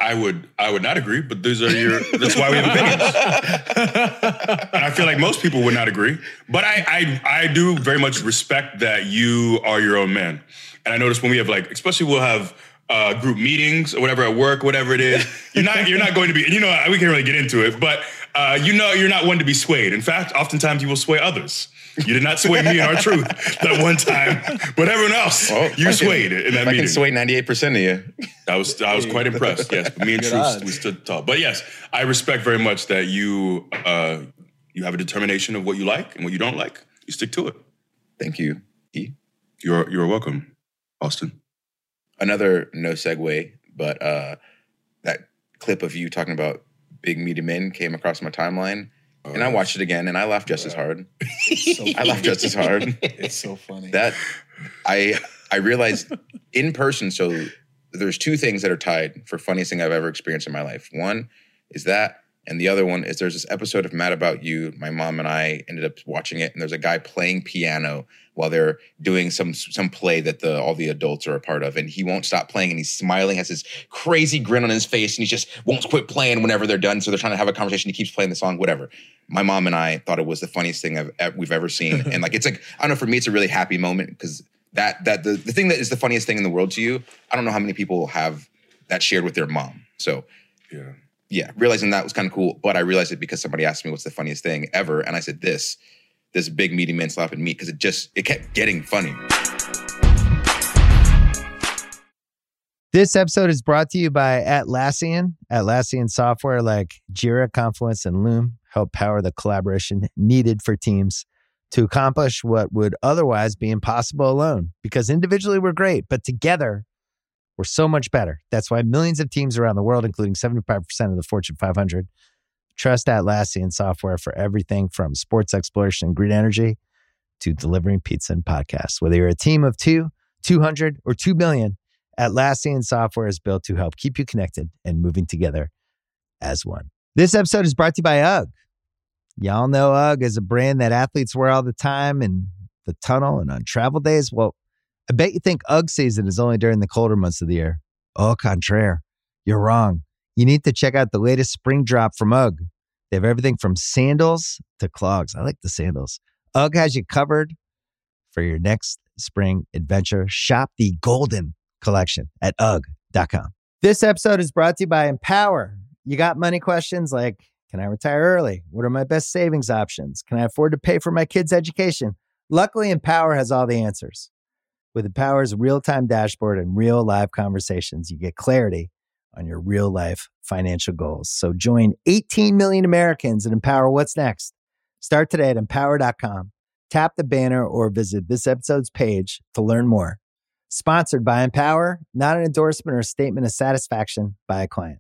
Speaker 1: I would not agree, but that's why we have opinions. And I feel like most people would not agree. But I do very much respect that you are your own man. And I notice when we have especially we'll have group meetings or whatever at work, whatever it is, you're not going to be, we can't really get into it, but you're not one to be swayed. In fact, oftentimes you will sway others. You did not sway me in our truth that one time, but everyone else, you swayed in that meeting.
Speaker 5: I can sway 98% of you.
Speaker 1: I was quite impressed. Yes, but me and Truth, we stood tall. But yes, I respect very much that you have a determination of what you like and what you don't like. You stick to it.
Speaker 5: Thank you, E.
Speaker 1: You're welcome, Austin.
Speaker 5: Another no segue, but that clip of you talking about big meaty men came across my timeline. And I watched it again, and I laughed just as hard. I laughed just as hard.
Speaker 4: It's so funny.
Speaker 5: That I realized in person. So there's two things that are tied for funniest thing I've ever experienced in my life. One is that, and the other one is there's this episode of Mad About You. My mom and I ended up watching it, and there's a guy playing piano while they're doing some play that all the adults are a part of, and he won't stop playing, and he's smiling, has this crazy grin on his face, and he just won't quit playing whenever they're done. So they're trying to have a conversation. He keeps playing the song, whatever. My mom and I thought it was the funniest thing we've ever seen, and it's I don't know. For me, it's a really happy moment because that the thing that is the funniest thing in the world to you, I don't know how many people have that shared with their mom. So yeah, realizing that was kind of cool. But I realized it because somebody asked me what's the funniest thing ever, and I said this big meaty man slapping meat because it kept getting funny.
Speaker 6: This episode is brought to you by Atlassian. Atlassian software like Jira, Confluence, and Loom help power the collaboration needed for teams to accomplish what would otherwise be impossible alone. Because individually we're great, but together we're so much better. That's why millions of teams around the world, including 75% of the Fortune 500, trust Atlassian software for everything from sports exploration and green energy to delivering pizza and podcasts. Whether you're a team of 2, 200, or 2 billion, Atlassian software is built to help keep you connected and moving together as one. This episode is brought to you by UGG. Y'all know UGG is a brand that athletes wear all the time in the tunnel and on travel days. Well, I bet you think UGG season is only during the colder months of the year. Au contraire, you're wrong. You need to check out the latest spring drop from UGG. They have everything from sandals to clogs. I like the sandals. UGG has you covered for your next spring adventure. Shop the Golden Collection at UGG.com. This episode is brought to you by Empower. You got money questions like, can I retire early? What are my best savings options? Can I afford to pay for my kids' education? Luckily, Empower has all the answers. With Empower's real-time dashboard and real live conversations, you get clarity on your real-life financial goals. So join 18 million Americans and Empower what's next. Start today at Empower.com. Tap the banner or visit this episode's page to learn more. Sponsored by Empower, not an endorsement or a statement of satisfaction by a client.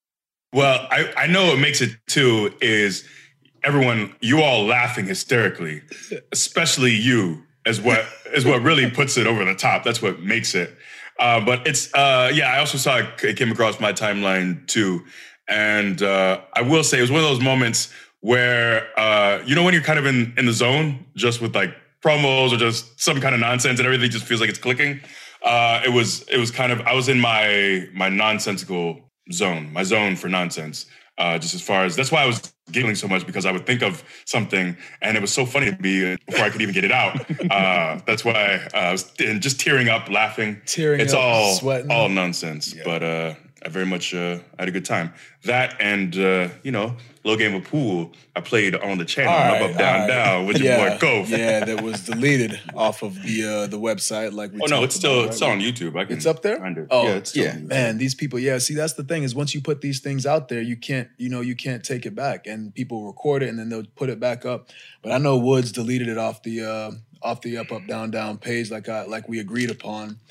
Speaker 1: Well, I know what makes it too is everyone, you all laughing hysterically, especially you, is what really puts it over the top. That's what makes it. But it's, I also saw it came across my timeline too. And I will say it was one of those moments where, when you're kind of in the zone, just with like promos or just some kind of nonsense and everything just feels like it's clicking. It was kind of, I was in my nonsensical zone, my zone for nonsense. Just as far as, that's why I was giggling so much, because I would think of something and it was so funny to me before I could even get it out. That's why I was just tearing up, laughing. It's all nonsense, yeah. But I very much had a good time. That and, little game of pool I played on the channel, up, down, down, with your boy Kof.
Speaker 4: Yeah, that was deleted off of the website. Like we
Speaker 1: it's still on YouTube.
Speaker 4: It's up there?
Speaker 1: It's still
Speaker 4: man, these people, see, that's the thing is once you put these things out there, you can't take it back, and people record it and then they'll put it back up. But I know Woods deleted it off the up, down, down page like we agreed upon.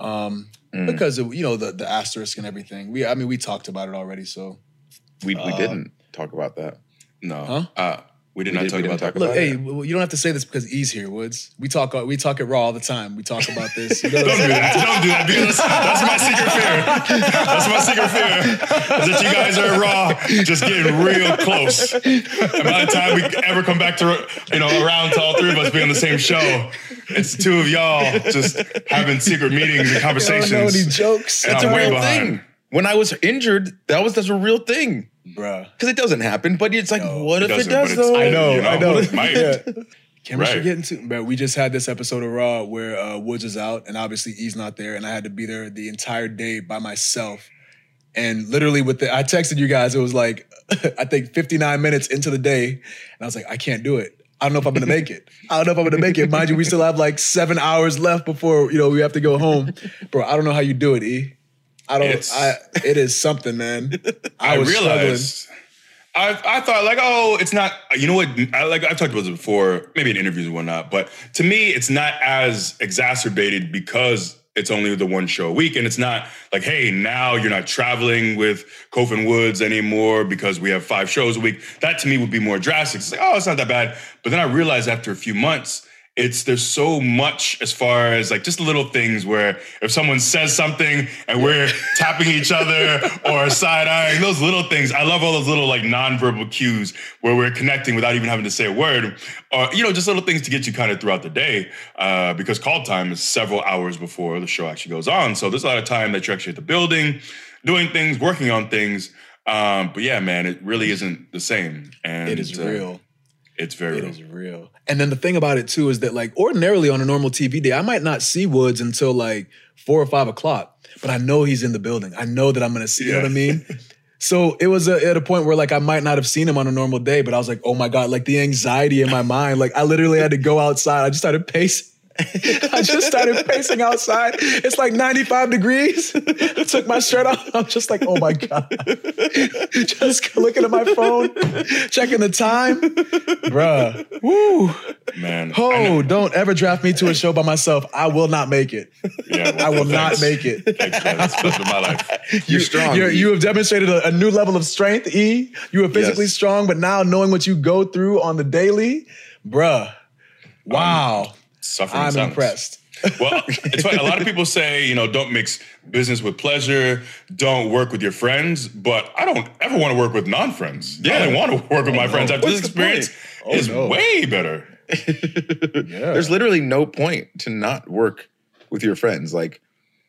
Speaker 4: Because of the asterisk and everything. We talked about it already, so
Speaker 5: we didn't talk about that.
Speaker 1: No, we did not talk about that.
Speaker 4: Look, hey, you don't have to say this because E's here, Woods. We talk it raw all the time. We talk about this.
Speaker 1: Don't do that. Because that's my secret fear. That's my secret fear. Is that you guys are raw, just getting real close. And by the time we ever come back to around to all three of us being on the same show, it's the two of y'all just having secret meetings and conversations.
Speaker 4: You don't know any jokes.
Speaker 1: And I'm way behind.
Speaker 5: When I was injured, that's a real thing.
Speaker 4: Bruh.
Speaker 5: Because it doesn't happen, but it's like, what if it
Speaker 1: doesn't,
Speaker 5: does
Speaker 1: but it's-
Speaker 5: though?
Speaker 4: I know,
Speaker 1: You know,
Speaker 4: I know.
Speaker 1: it might.
Speaker 4: Yeah. Chemistry
Speaker 1: Right.
Speaker 4: getting to, but we just had this episode of Raw where Woods is out and obviously E's not there, and I had to be there the entire day by myself. And literally I texted you guys, it was like, I think 59 minutes into the day, and I was like, I can't do it. I don't know if I'm gonna make it. Mind you, we still have like 7 hours left before, we have to go home. Bro, I don't know how you do it, E. It is something, man. I was
Speaker 1: realized. I thought like, oh, it's not. You know what? I've talked about this before, maybe in interviews and whatnot. But to me, it's not as exacerbated because it's only the one show a week, and it's not like, hey, now you're not traveling with Kof and Woods anymore because we have 5 shows a week. That to me would be more drastic. It's like, oh, it's not that bad. But then I realized after a few months, there's so much as far as like just little things where if someone says something and we're tapping each other or side-eyeing, those little things. I love all those little like nonverbal cues where we're connecting without even having to say a word, or just little things to get you kind of throughout the day, because call time is several hours before the show actually goes on. So there's a lot of time that you're actually at the building, doing things, working on things. But yeah, man, it really isn't the same. And
Speaker 4: It is real.
Speaker 1: It's very
Speaker 4: It
Speaker 1: real.
Speaker 4: is real. And then the thing about it too is that like ordinarily on a normal TV day, I might not see Woods until like 4 or 5 o'clock, but I know he's in the building. I know that I'm going to see, you know what I mean? So it was at a point where like I might not have seen him on a normal day, but I was like, oh my God, like the anxiety in my mind, like I literally had to go outside. I just started pacing. Outside. It's like 95 degrees. I took my shirt off. I'm just like, oh my God. Just looking at my phone, checking the time. Bruh. Woo.
Speaker 1: Man.
Speaker 4: Oh, don't ever draft me to a show by myself. I will not make it.
Speaker 1: Yeah, well,
Speaker 4: I will not
Speaker 1: thanks.
Speaker 4: make it.
Speaker 1: Thanks, man. That's been my life.
Speaker 5: You're strong.
Speaker 4: You have demonstrated a new level of strength, E. You are physically
Speaker 5: Yes.
Speaker 4: strong, but now knowing what you go through on the daily, bruh. Wow.
Speaker 1: Suffering in
Speaker 4: I'm
Speaker 1: silence.
Speaker 4: impressed.
Speaker 1: Well, it's funny. A lot of people say, don't mix business with pleasure. Don't work with your friends. But I don't ever want to work with non-friends. I only want to work with my friends. After this experience is way better.
Speaker 4: Yeah.
Speaker 5: There's literally no point to not work with your friends. Like,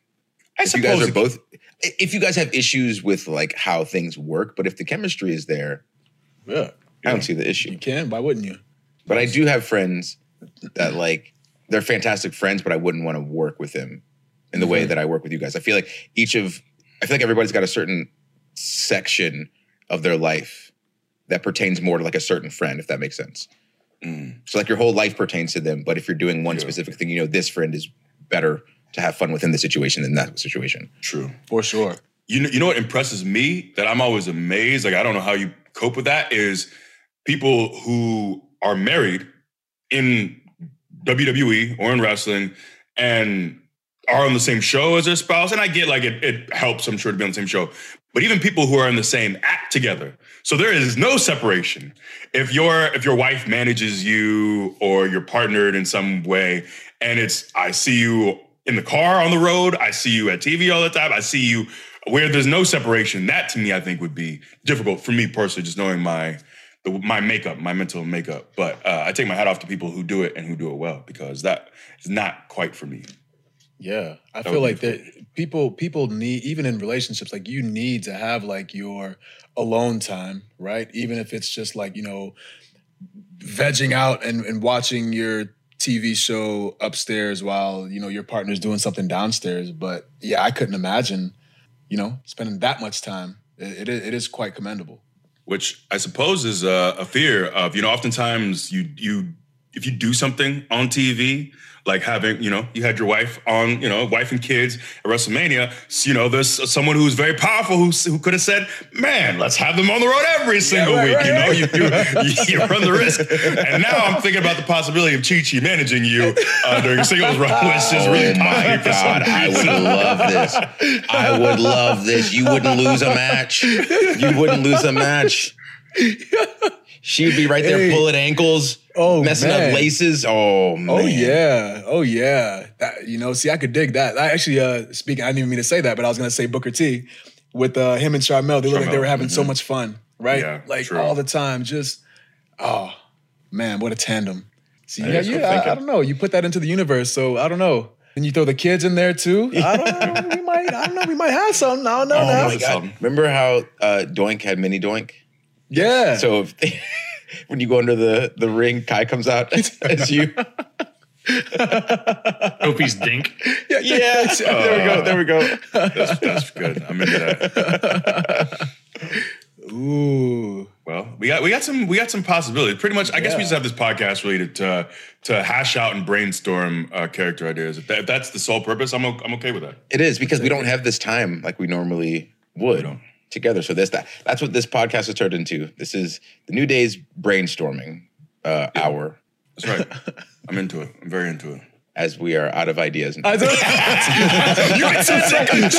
Speaker 1: I
Speaker 5: if you guys
Speaker 1: suppose
Speaker 5: are both, if you guys have issues with like how things work, but if the chemistry is there,
Speaker 4: Yeah.
Speaker 5: I don't see the issue.
Speaker 4: You can. Why wouldn't you?
Speaker 5: But I do have friends that like, they're fantastic friends, but I wouldn't want to work with them in the way that I work with you guys. I feel like everybody's got a certain section of their life that pertains more to like a certain friend, if that makes sense. So like your whole life pertains to them, but if you're doing one specific thing, this friend is better to have fun within the situation than that situation.
Speaker 1: True.
Speaker 4: For sure.
Speaker 1: You know what impresses me that I'm always amazed, like I don't know how you cope with that, is people who are married in WWE or in wrestling and are on the same show as their spouse. And I get like it helps, I'm sure, to be on the same show. But even people who are in the same act together. So there is no separation. If your wife manages you or you're partnered in some way, and I see you in the car on the road, I see you at TV all the time, I see you where there's no separation, that to me I think would be difficult for me personally, just knowing my makeup, my mental makeup. But I take my hat off to people who do it and who do it well, because that is not quite for me.
Speaker 4: Yeah. I feel like that people need, even in relationships, like you need to have like your alone time, right? Even if it's just like, vegging out and watching your TV show upstairs while, your partner's doing something downstairs. But yeah, I couldn't imagine, spending that much time. It is quite commendable.
Speaker 1: Which I suppose is a fear of, oftentimes if you do something on TV, like having, you had your wife on, wife and kids at WrestleMania, there's someone who's very powerful who could have said, man, let's have them on the road every single week. You run the risk. And now I'm thinking about the possibility of Chi-Chi managing you during singles run, which is really
Speaker 5: my God, I would love this. I would love this. You wouldn't lose a match. She would be right there pulling ankles, messing up laces. Oh, man.
Speaker 4: Oh, yeah. That, see, I could dig that. I actually, I didn't even mean to say that, but I was going to say Booker T with him and Sharmell. They looked like they were having so much fun, right?
Speaker 1: Yeah,
Speaker 4: like
Speaker 1: true.
Speaker 4: all the time. Just, oh, man, what a tandem. See,
Speaker 1: That is
Speaker 4: I don't know. You put that into the universe, so I don't know. And you throw the kids in there too. I don't know. right. I don't know. We might have something. I don't know
Speaker 5: Oh
Speaker 4: now.
Speaker 5: my God. Remember how Doink had mini Doink?
Speaker 4: Yeah.
Speaker 5: So if when you go under the ring, Kai comes out as you.
Speaker 3: Opie's dink.
Speaker 5: Yeah. There we go.
Speaker 1: That's good. I'm into that.
Speaker 4: Ooh.
Speaker 1: Well, we got some possibilities. Pretty much, I guess we just have this podcast really to hash out and brainstorm character ideas. If that's the sole purpose, I'm okay with that.
Speaker 5: It is because we don't have this time like we normally would together. So that's what this podcast has turned into. This is the New Day's brainstorming hour.
Speaker 1: That's right. I'm into it. I'm very into it.
Speaker 5: As we are out of ideas.
Speaker 1: You had 10 seconds.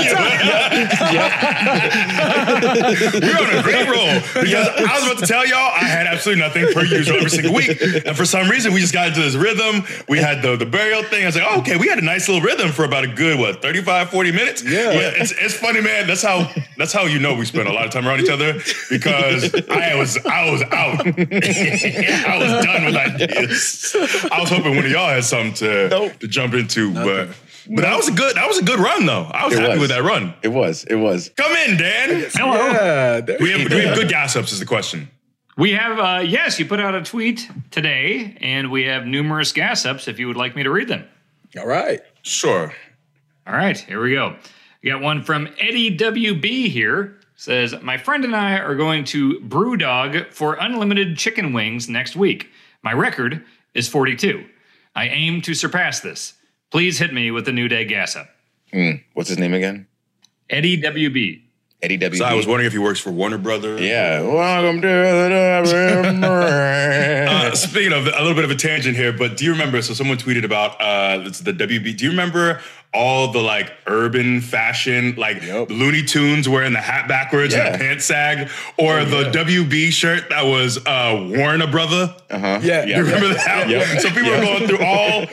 Speaker 1: We're on a great roll because I was about to tell y'all I had absolutely nothing per usual every single week, and for some reason we just got into this rhythm. We had the burial thing. I was like, oh, okay, we had a nice little rhythm for about a good 35, 40 minutes.
Speaker 4: Yeah.
Speaker 1: It's funny, man. That's how you know we spent a lot of time around each other because I was out. I was done with ideas. I was hoping one of y'all had something to jump into, but that was a good run though. I was happy with that run.
Speaker 5: It was.
Speaker 1: Come in, Dan.
Speaker 3: Hello.
Speaker 4: Yeah.
Speaker 1: We have good gas ups is the question.
Speaker 3: We have, yes, you put out a tweet today, and we have numerous gas ups if you would like me to read them.
Speaker 4: All right.
Speaker 1: Sure.
Speaker 3: All right, here we go. We got one from Eddie WB here. Says, my friend and I are going to Brewdog for unlimited chicken wings next week. My record is 42. I aim to surpass this. Please hit me with the New Day gas up.
Speaker 5: What's his name again?
Speaker 3: Eddie WB.
Speaker 5: Eddie W.
Speaker 1: So I was wondering if he works for Warner Brothers.
Speaker 5: Yeah. Welcome to the
Speaker 1: Speaking of a little bit of a tangent here, but do you remember? So someone tweeted about the WB. Do you remember all the like urban fashion, like Looney Tunes wearing the hat backwards and the pants sag, or the WB shirt that was Warner Brother?
Speaker 4: Yeah.
Speaker 1: You remember that? So people were going through all,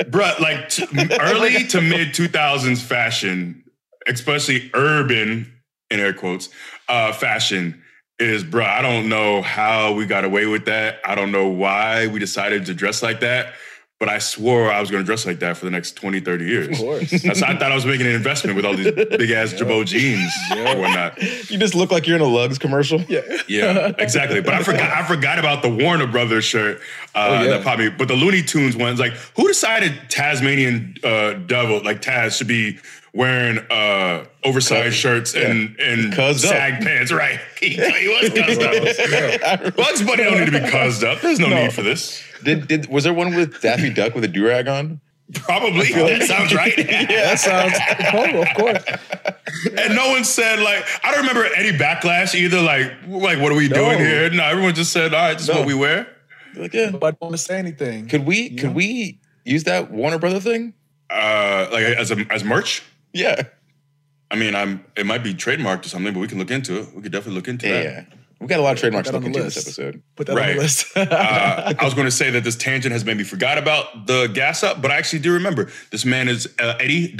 Speaker 1: early to mid 2000s fashion, especially urban, in air quotes, fashion is, I don't know how we got away with that. I don't know why we decided to dress like that, but I swore I was going to dress like that for the next 20, 30 years.
Speaker 4: Of course.
Speaker 1: I thought I was making an investment with all these big-ass Jabot jeans or whatnot.
Speaker 5: You just look like you're in a Lugz commercial.
Speaker 1: Yeah, exactly. But I forgot about the Warner Brothers shirt. That probably, but the Looney Tunes ones, like, who decided Tasmanian Devil, like Taz, should be wearing oversized shirts and sag pants, right? He was cussed up. Bugs Bunny don't need to be cussed up. There's no need for this.
Speaker 5: Was there one with Daffy Duck with a do-rag on?
Speaker 1: Probably. That sounds right.
Speaker 4: That sounds of course.
Speaker 1: And no one said, like, I don't remember any backlash either. Like what are we doing here? No, everyone just said, all right, this is what we wear.
Speaker 5: Like, yeah.
Speaker 4: Nobody want to say anything.
Speaker 5: Could we use that Warner Brother thing?
Speaker 1: Like as merch?
Speaker 5: Yeah.
Speaker 1: I mean, it might be trademarked or something, but we can look into it. We could definitely look into that.
Speaker 5: Yeah. We got a lot of trademarks to look into this episode.
Speaker 4: Put that on the list.
Speaker 1: I was going to say that this tangent has made me forgot about the gas up, but I actually do remember. This man is Eddie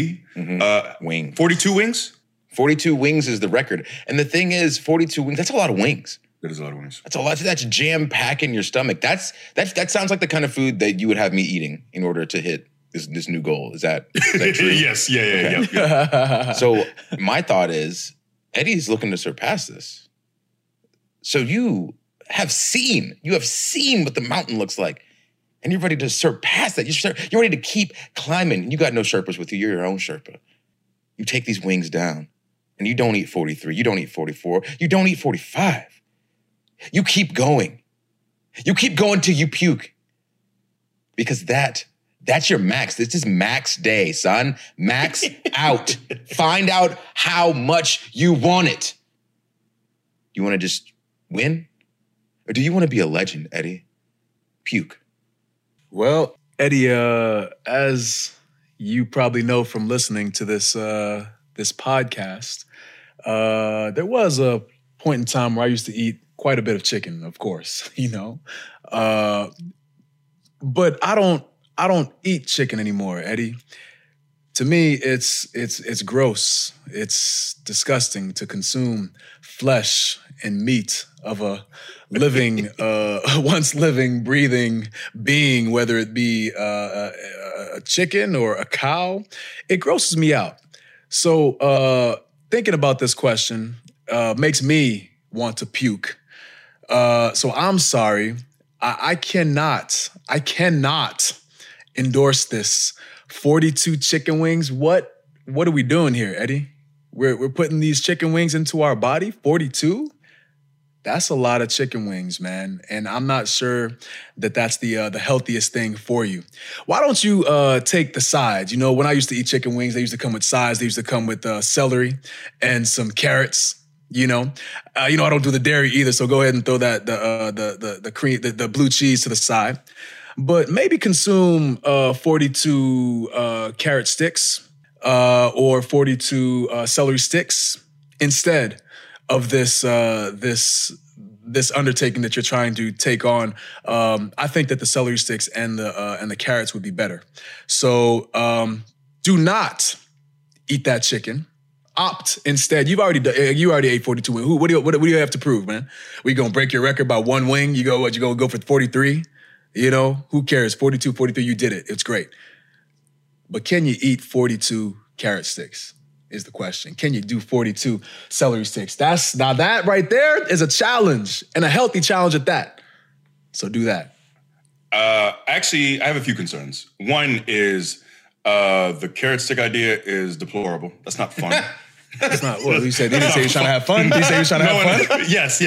Speaker 1: WB.
Speaker 5: Wing.
Speaker 1: 42 wings?
Speaker 5: 42 wings is the record. And the thing is, 42 wings, that's a lot of wings.
Speaker 1: That is a lot of wings.
Speaker 5: That's a lot. That's jam-packed in your stomach. That sounds like the kind of food that you would have me eating in order to hit this new goal. Is that true?
Speaker 1: Yes. Yeah.
Speaker 5: So my thought is, Eddie's looking to surpass this. So you have seen what the mountain looks like, and you're ready to surpass that. You're ready to keep climbing. And you got no Sherpas with you. You're your own Sherpa. You take these wings down, and you don't eat 43. You don't eat 44. You don't eat 45. You keep going. You keep going till you puke. Because that's your max. This is max day, son. Max out. Find out how much you want it. You want to just win? Or do you want to be a legend, Eddie? Puke.
Speaker 4: Well, Eddie, as you probably know from listening to this podcast, there was a point in time where I used to eat quite a bit of chicken, of course, but I don't eat chicken anymore, Eddie. To me, it's gross. It's disgusting to consume flesh and meat of a living, once living, breathing being, whether it be a chicken or a cow. It grosses me out. So thinking about this question makes me want to puke. So I'm sorry. I cannot endorse this 42 chicken wings. What are we doing here, Eddie? We're putting these chicken wings into our body? 42? That's a lot of chicken wings, man. And I'm not sure that that's the healthiest thing for you. Why don't you take the sides? You know, when I used to eat chicken wings, they used to come with sides. They used to come with celery and some carrots. You know, I don't do the dairy either. So go ahead and throw that the cream, the blue cheese to the side. But maybe consume 42 carrot sticks or 42 celery sticks instead of this undertaking that you're trying to take on. I think that the celery sticks and the carrots would be better. So do not eat that chicken. Opt instead. You already ate 42 wings. What do you have to prove, man? We gonna break your record by one wing? You gonna go for 43? You know, who cares? 42, 43, you did it. It's great. But can you eat 42 carrot sticks is the question. Can you do 42 celery sticks? Now that right there is a challenge, and a healthy challenge at that. So do that.
Speaker 1: Actually, I have a few concerns. One is the carrot stick idea is deplorable. That's not fun.
Speaker 4: That's not what you said. Did he say you're trying to have fun? Did he say you're trying to have fun?
Speaker 1: Yes.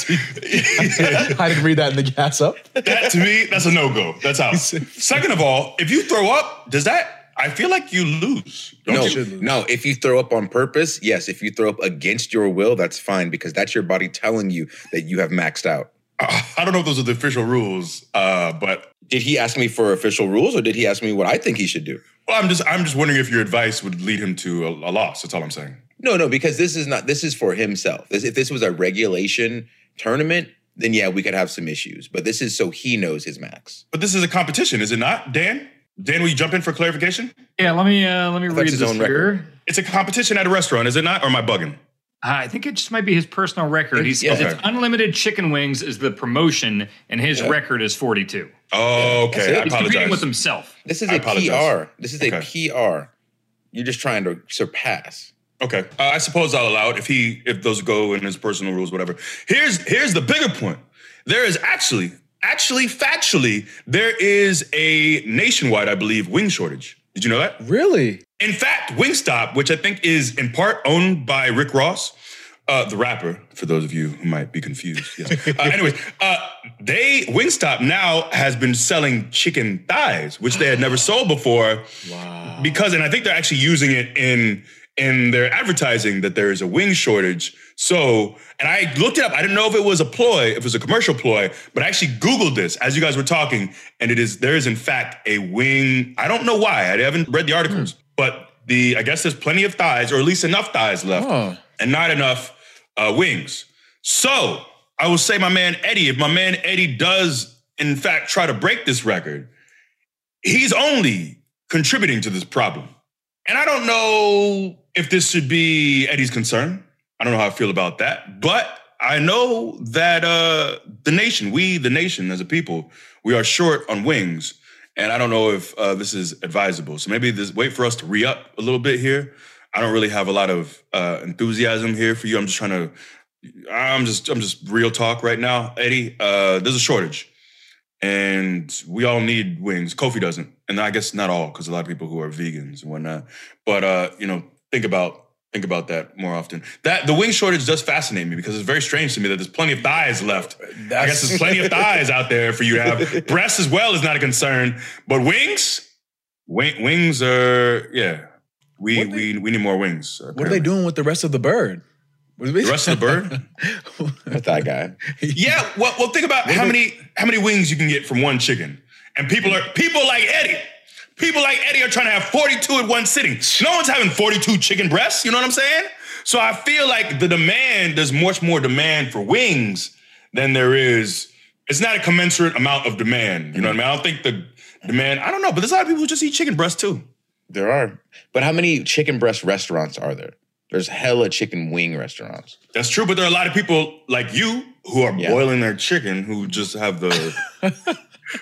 Speaker 4: I didn't read that in the gas up.
Speaker 1: That, to me, that's a no-go. That's out. Second of all, if you throw up, I feel like you lose.
Speaker 5: No, if you throw up on purpose, yes. If you throw up against your will, that's fine because that's your body telling you that you have maxed out.
Speaker 1: I don't know if those are the official rules, but...
Speaker 5: Did he ask me for official rules or did he ask me what I think he should do?
Speaker 1: Well, I'm just wondering if your advice would lead him to a loss. That's all I'm saying.
Speaker 5: No, because this is for himself. If this was a regulation tournament, then yeah, we could have some issues. But this is so he knows his max.
Speaker 1: But this is a competition, is it not, Dan? Dan, will you jump in for clarification?
Speaker 3: Yeah, let me read this here.
Speaker 5: Record.
Speaker 1: It's a competition at a restaurant, is it not? Or am I bugging?
Speaker 3: I think it just might be his personal record. He says it's unlimited chicken wings is the promotion, and his record is 42.
Speaker 1: Oh, okay. I
Speaker 3: He's
Speaker 1: apologize.
Speaker 3: competing with himself.
Speaker 5: This is a PR. This is a PR. You're just trying to surpass.
Speaker 1: Okay. I suppose I'll allow it if those go in his personal rules, whatever. Here's the bigger point. There is actually, factually, there is a nationwide, I believe, wing shortage. Did you know that?
Speaker 4: Really?
Speaker 1: In fact, Wingstop, which I think is in part owned by Rick Ross, the rapper, for those of you who might be confused. Yes. Wingstop now has been selling chicken thighs, which they had never sold before.
Speaker 4: Wow.
Speaker 1: And I think they're actually using it in their advertising that there is a wing shortage. So, and I looked it up. I didn't know if it was a ploy, if it was a commercial ploy, but I actually Googled this as you guys were talking, and there is in fact a wing. I don't know why. I haven't read the articles, but I guess there's plenty of thighs, or at least enough thighs left, and not enough wings. So I will say, my man Eddie, if my man Eddie does in fact try to break this record, he's only contributing to this problem. And I don't know if this should be Eddie's concern. I don't know how I feel about that. But I know that the nation as a people, we are short on wings. And I don't know if this is advisable. So maybe wait for us to re-up a little bit here. I don't really have a lot of enthusiasm here for you. I'm just real talk right now, Eddie. There's a shortage. And we all need wings. Kofi doesn't. And I guess not all, because a lot of people who are vegans and whatnot. But, think about that more often. The wing shortage does fascinate me because it's very strange to me that there's plenty of thighs left. I guess there's plenty of thighs out there for you to have. Breasts as well is not a concern. But wings are, yeah. We need more wings.
Speaker 4: What are they doing with the rest of the bird?
Speaker 1: The rest of the bird?
Speaker 5: With that guy.
Speaker 1: Yeah, well, think about how many wings you can get from one chicken. And people like Eddie are trying to have 42 at one sitting. No one's having 42 chicken breasts, you know what I'm saying? So I feel like there's much more demand for wings than there is. It's not a commensurate amount of demand, you know what I mean? I don't think the demand, I don't know, but there's a lot of people who just eat chicken breasts too.
Speaker 5: There are. But how many chicken breast restaurants are there? There's hella chicken wing restaurants.
Speaker 1: That's true, but there are a lot of people like you who are boiling their chicken who just have the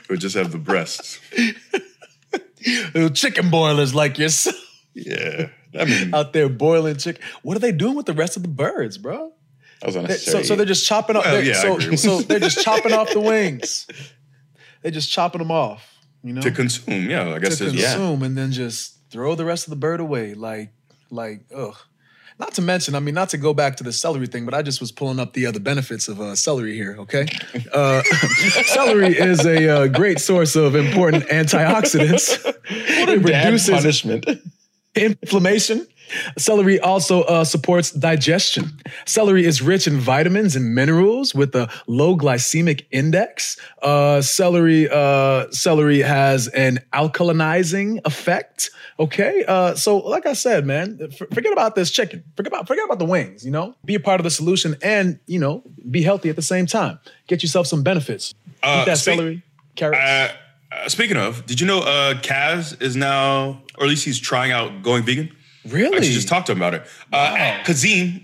Speaker 1: breasts.
Speaker 4: Little chicken boilers like yourself.
Speaker 1: Yeah,
Speaker 5: I mean,
Speaker 4: out there boiling chicken. What are they doing with the rest of the birds, bro?
Speaker 5: that was unnecessary.
Speaker 4: So they're just chopping off.
Speaker 1: Well, yeah, I agree.
Speaker 4: So they're just chopping off the wings. They're just chopping them off, you know,
Speaker 1: To consume, yeah, I guess
Speaker 4: to
Speaker 1: it's
Speaker 4: consume, and then just throw the rest of the bird away. Like, ugh. Not to mention, I mean, not to go back to the celery thing, but I just was pulling up the other benefits of celery here, okay? Celery is a great source of important antioxidants.
Speaker 5: What a bad punishment.
Speaker 4: Inflammation. Celery also supports digestion. Celery is rich in vitamins and minerals with a low glycemic index. Celery has an alkalinizing effect. Okay, so like I said, man, forget about this chicken. Forget about the wings. You know, be a part of the solution, and you know, be healthy at the same time. Get yourself some benefits. Eat that celery, carrots.
Speaker 1: Speaking of, did you know Kaz is now, or at least he's trying out going vegan?
Speaker 4: Really?
Speaker 1: I actually just talked to him about it. At Kazim,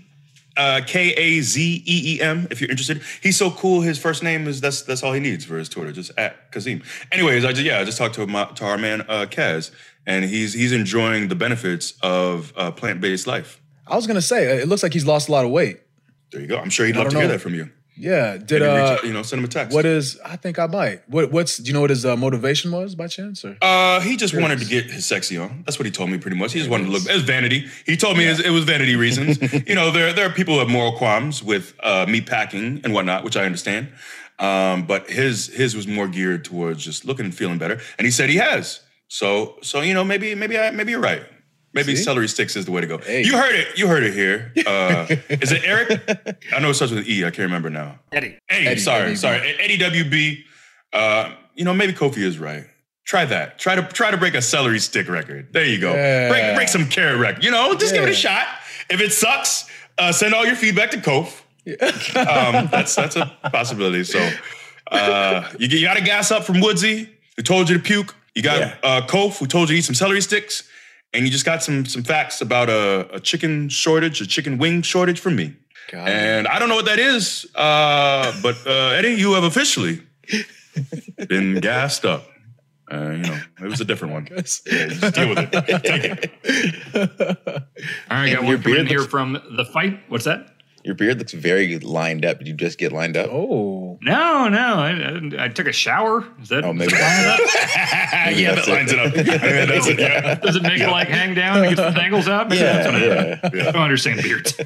Speaker 1: Kazeem, if you're interested. He's so cool, his first name is, that's all he needs for his Twitter, just at Kazim. Anyways, I just talked to our man Kaz, and he's enjoying the benefits of plant-based life.
Speaker 4: I was gonna say, it looks like he's lost a lot of weight.
Speaker 1: There you go. I'm sure he'd love to hear that from you.
Speaker 4: Yeah. Did
Speaker 1: Maybe send him a text.
Speaker 4: I think I might. Do you know what his motivation was by chance? Or?
Speaker 1: He just wanted to get his sexy on. That's what he told me pretty much. He just wanted to look, it was vanity. He told me it was vanity reasons. You know, there are people who have moral qualms with meat packing and whatnot, which I understand. But his was more geared towards just looking and feeling better. And he said he has. So you know, maybe you're right. Maybe celery sticks is the way to go. Hey. You heard it here. Is it Eric? I know it starts with an E. I can't remember now.
Speaker 3: Eddie.
Speaker 1: Sorry. Eddie WB. You know, maybe Kofi is right. Try that. Try to break a celery stick record. There you go. Yeah. Break some carrot record. You know, just give it a shot. If it sucks, send all your feedback to Kof. Yeah. That's a possibility. So you got to gas up from Woodsy, who told you to puke. You got Kof, who told you to eat some celery sticks. And you just got some facts about a chicken shortage, a chicken wing shortage from me. And I don't know what that is, but Eddie, you have officially been gassed up. You know, it was a different one. Yeah, just deal with it. Take it.
Speaker 3: All right, got one coming here from The Fight. What's that?
Speaker 5: Your beard looks very lined up. Did you just get lined up?
Speaker 4: Oh.
Speaker 3: No. I took a shower. Is that
Speaker 5: maybe
Speaker 3: line it up?
Speaker 1: Yeah, that lines it up. That's it, yeah.
Speaker 3: Does it make it like hang down and get the tangles out? Maybe that's what I don't understand beards.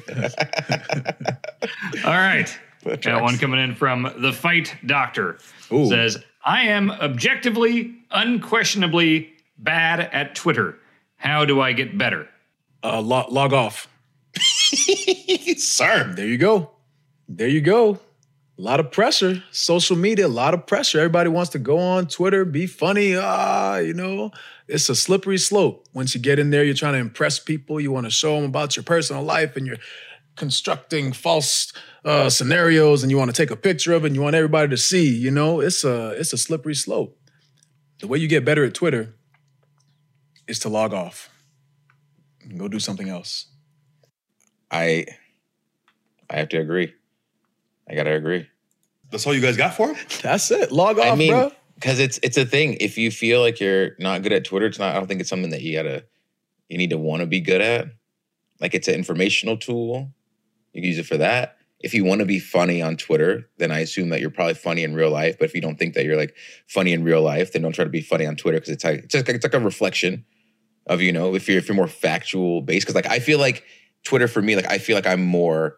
Speaker 3: All right. Got one coming in from The Fight Doctor. Ooh. Says, I am objectively, unquestionably bad at Twitter. How do I get better?
Speaker 4: Log off.
Speaker 1: Sir.
Speaker 4: There you go. A lot of pressure. Social media, a lot of pressure. Everybody wants to go on Twitter, be funny. You know, it's a slippery slope. Once you get in there, you're trying to impress people. You want to show them about your personal life, and you're constructing false scenarios, and you want to take a picture of it, and you want everybody to see. You know, it's a slippery slope. The way you get better at Twitter is to log off and go do something else.
Speaker 5: I have to agree. I gotta agree.
Speaker 1: That's all you guys got for him?
Speaker 4: That's it. Log off, bro.
Speaker 5: Because it's a thing. If you feel like you're not good at Twitter, I don't think it's something that you need to want to be good at. Like, it's an informational tool. You can use it for that. If you want to be funny on Twitter, then I assume that you're probably funny in real life. But if you don't think that you're like funny in real life, then don't try to be funny on Twitter, because it's like a reflection of, you know, if you're more factual based. Because like I feel like Twitter for me, like I feel like I'm more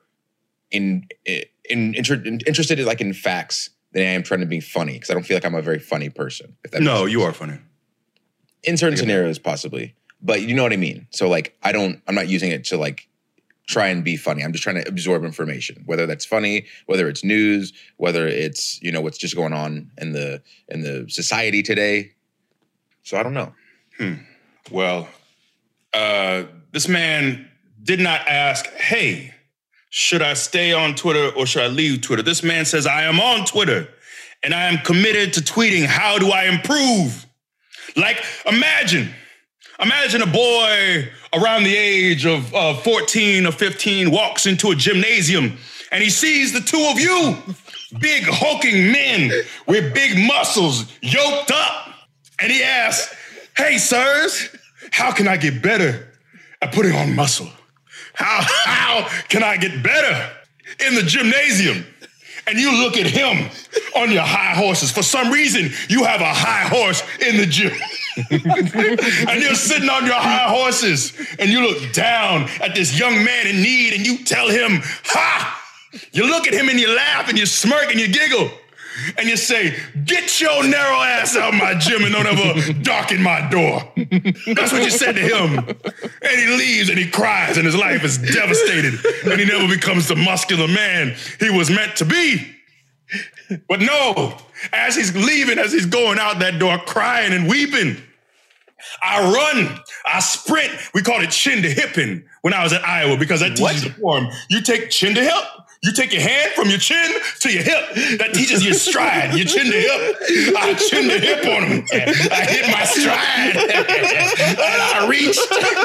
Speaker 5: interested in, like, in facts than I am trying to be funny, because I don't feel like I'm a very funny person. If that makes sense.
Speaker 1: You are funny.
Speaker 5: In certain scenarios, possibly. But you know what I mean? So like I'm not using it to like try and be funny. I'm just trying to absorb information, whether that's funny, whether it's news, whether it's, you know, what's just going on in the society today. So I don't know.
Speaker 1: Well, this man did not ask, hey, should I stay on Twitter or should I leave Twitter? This man says, I am on Twitter and I am committed to tweeting. How do I improve? Like, imagine a boy around the age of 14 or 15 walks into a gymnasium and he sees the two of you, big hulking men with big muscles, yoked up. And he asks, hey, sirs, how can I get better at putting on muscle. How can I get better in the gymnasium? And you look at him on your high horses. For some reason, you have a high horse in the gym. And you're sitting on your high horses and you look down at this young man in need and you tell him, ha! You look at him and you laugh and you smirk and you giggle. And you say, get your narrow ass out of my gym and don't ever darken my door. That's what you said to him. And he leaves and he cries and his life is devastated. And he never becomes the muscular man he was meant to be. But no, as he's leaving, as he's going out that door crying and weeping, I run, I sprint. We called it chin to hipping when I was at Iowa because that teaches the form. You take chin to hip. You take your hand from your chin to your hip. That teaches you stride. Your chin to hip. I chin to hip on him. I hit my stride. And I reached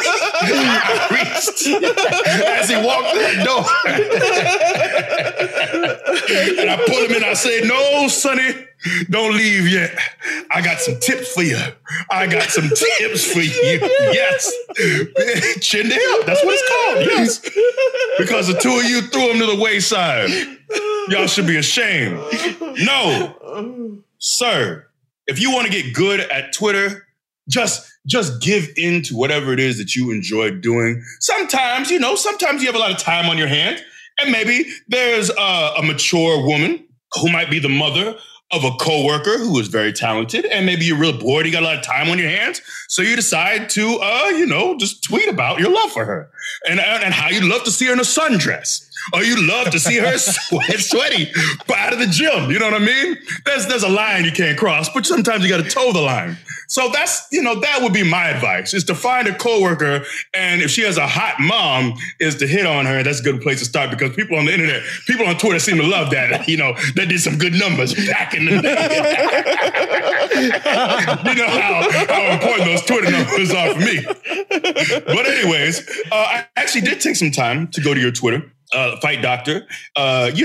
Speaker 1: as he walked that door. And I pull him in. I say, no, sonny, don't leave yet. I got some tips for you. Yes. Chin to hip. That's what it's called. Yes. Because the two of you threw him to the wayside. Y'all should be ashamed. No, sir. If you want to get good at Twitter, just give in to whatever it is that you enjoy doing. Sometimes you have a lot of time on your hands, and maybe there's a mature woman who might be the mother of a coworker who is very talented, and maybe you're real bored, you got a lot of time on your hands, so you decide to, just tweet about your love for her and how you'd love to see her in a sundress, or you'd love to see her sweaty out of the gym. You know what I mean? There's a line you can't cross, but sometimes you got to toe the line. So that's, that would be my advice, is to find a coworker, and if she has a hot mom, is to hit on her. That's a good place to start because people on the internet, people on Twitter seem to love that. They did some good numbers back in the day. You know how important those Twitter numbers are for me. But anyways, I actually did take some time to go to your Twitter. Fight Doctor, you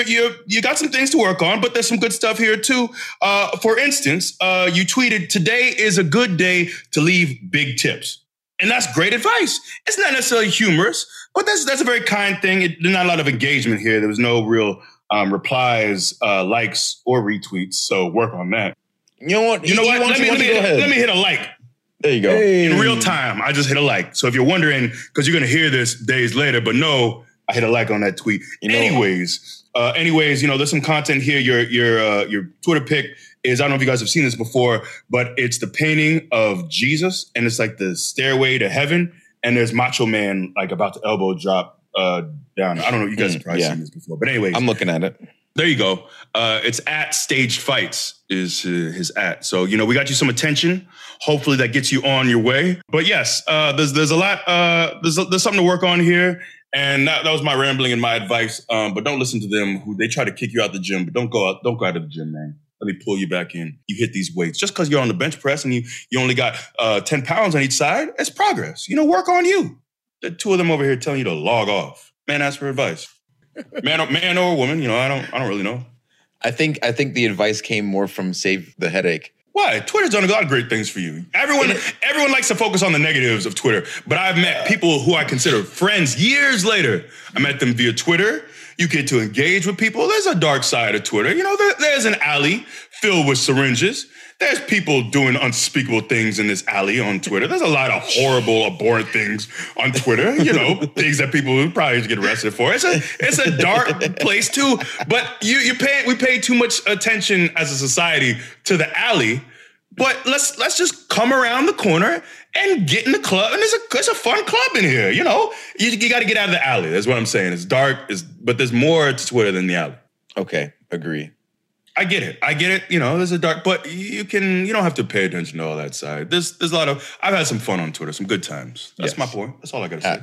Speaker 1: got some things to work on, but there's some good stuff here too. For instance, you tweeted, today is a good day to leave big tips. And that's great advice. It's not necessarily humorous, but that's a very kind thing. There's not a lot of engagement here. There was no real replies, likes, or retweets. So work on that.
Speaker 5: You know what?
Speaker 1: Let me hit a like.
Speaker 5: There you go.
Speaker 1: Hey. In real time, I just hit a like. So if you're wondering, because you're going to hear this days later, but no, I hit a like on that tweet. Anyways, there's some content here. Your Twitter pic is, I don't know if you guys have seen this before, but it's the painting of Jesus, and it's like the stairway to heaven, and there's Macho Man like about to elbow drop down. I don't know. You guys have probably seen this before, but anyways,
Speaker 5: I'm looking at it.
Speaker 1: There you go. It's at Staged Fights is his at. So, we got you some attention. Hopefully that gets you on your way. But yes, there's a lot. There's something to work on here. And that was my rambling and my advice. But don't listen to them who they try to kick you out the gym. But don't go out of the gym, man. Let me pull you back in. You hit these weights. Just because you're on the bench press and you only got 10 pounds on each side, it's progress. Work on you. The two of them over here telling you to log off. Man, ask for advice. Man or woman, I don't really know.
Speaker 5: I think the advice came more from Save the Headache.
Speaker 1: Why? Twitter's done a lot of great things for you. Everyone likes to focus on the negatives of Twitter, but I've met people who I consider friends years later. I met them via Twitter. You get to engage with people. There's a dark side of Twitter. There's an alley filled with syringes. There's people doing unspeakable things in this alley on Twitter. There's a lot of horrible, abhorrent things on Twitter. Things that people would probably get arrested for. It's a dark place too. But we pay too much attention as a society to the alley. But let's just come around the corner and get in the club. And it's a fun club in here. You got to get out of the alley. That's what I'm saying. It's dark, but there's more to Twitter than the alley.
Speaker 5: Okay, agree.
Speaker 1: I get it. There's a dark, but you don't have to pay attention to all that side. There's a lot of, I've had some fun on Twitter, some good times. That's my point. That's all I got to say.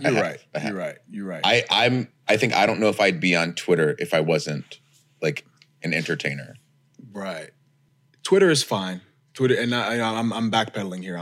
Speaker 4: You're right.
Speaker 5: I think I don't know if I'd be on Twitter if I wasn't like an entertainer.
Speaker 4: Right. Twitter is fine. Twitter, and I'm backpedaling here.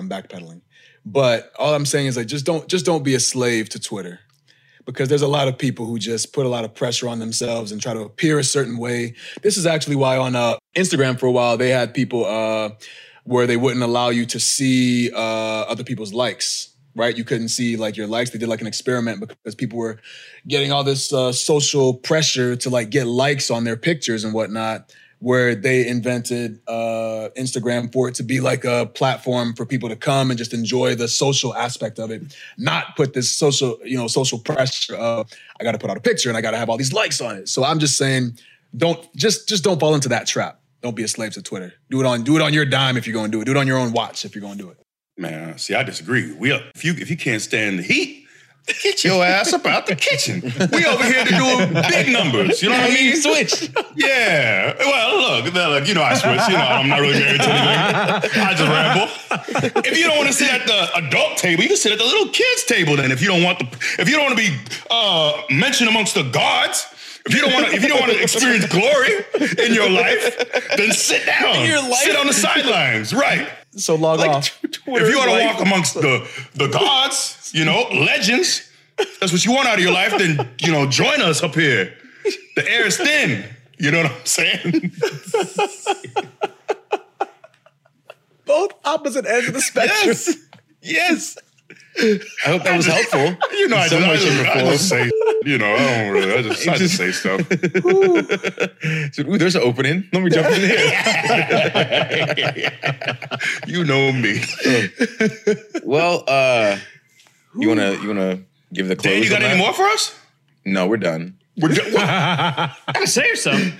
Speaker 4: But all I'm saying is just don't be a slave to Twitter. Because there's a lot of people who just put a lot of pressure on themselves and try to appear a certain way. This is actually why on Instagram for a while, they had people where they wouldn't allow you to see other people's likes. right? You couldn't see like your likes. They did like an experiment because people were getting all this social pressure to like get likes on their pictures and whatnot, where they invented Instagram for it to be like a platform for people to come and just enjoy the social aspect of it, not put this social pressure of I got to put out a picture and I got to have all these likes on it. So I'm just saying, don't fall into that trap. Don't be a slave to Twitter. Do it on your dime if you're going to do it. Do it on your own watch if you're going to do it.
Speaker 1: Man, see, I disagree. If you can't stand the heat, get your ass up out the kitchen. We over here to do big numbers. You know what I mean?
Speaker 5: Switch.
Speaker 1: Yeah. Well, look, I switch. I'm not really married to anything. I just ramble. If you don't want to sit at the adult table, you can sit at the little kids table. Then, if you don't want to be mentioned amongst the gods. If you don't want to experience glory in your life, then sit down. Sit on the sidelines. Right.
Speaker 4: So log off.
Speaker 1: If you want to walk amongst the gods, legends, that's what you want out of your life, then, join us up here. The air is thin. You know what I'm saying?
Speaker 4: Both opposite ends of the spectrum.
Speaker 5: Yes. I hope that was helpful.
Speaker 1: I just say, I just say stuff.
Speaker 5: So, there's an opening. Let me jump in here.
Speaker 1: You know me.
Speaker 5: Well, you wanna give the close?
Speaker 1: Dan, you got any more for us?
Speaker 5: No, we're done.
Speaker 3: I gotta save some.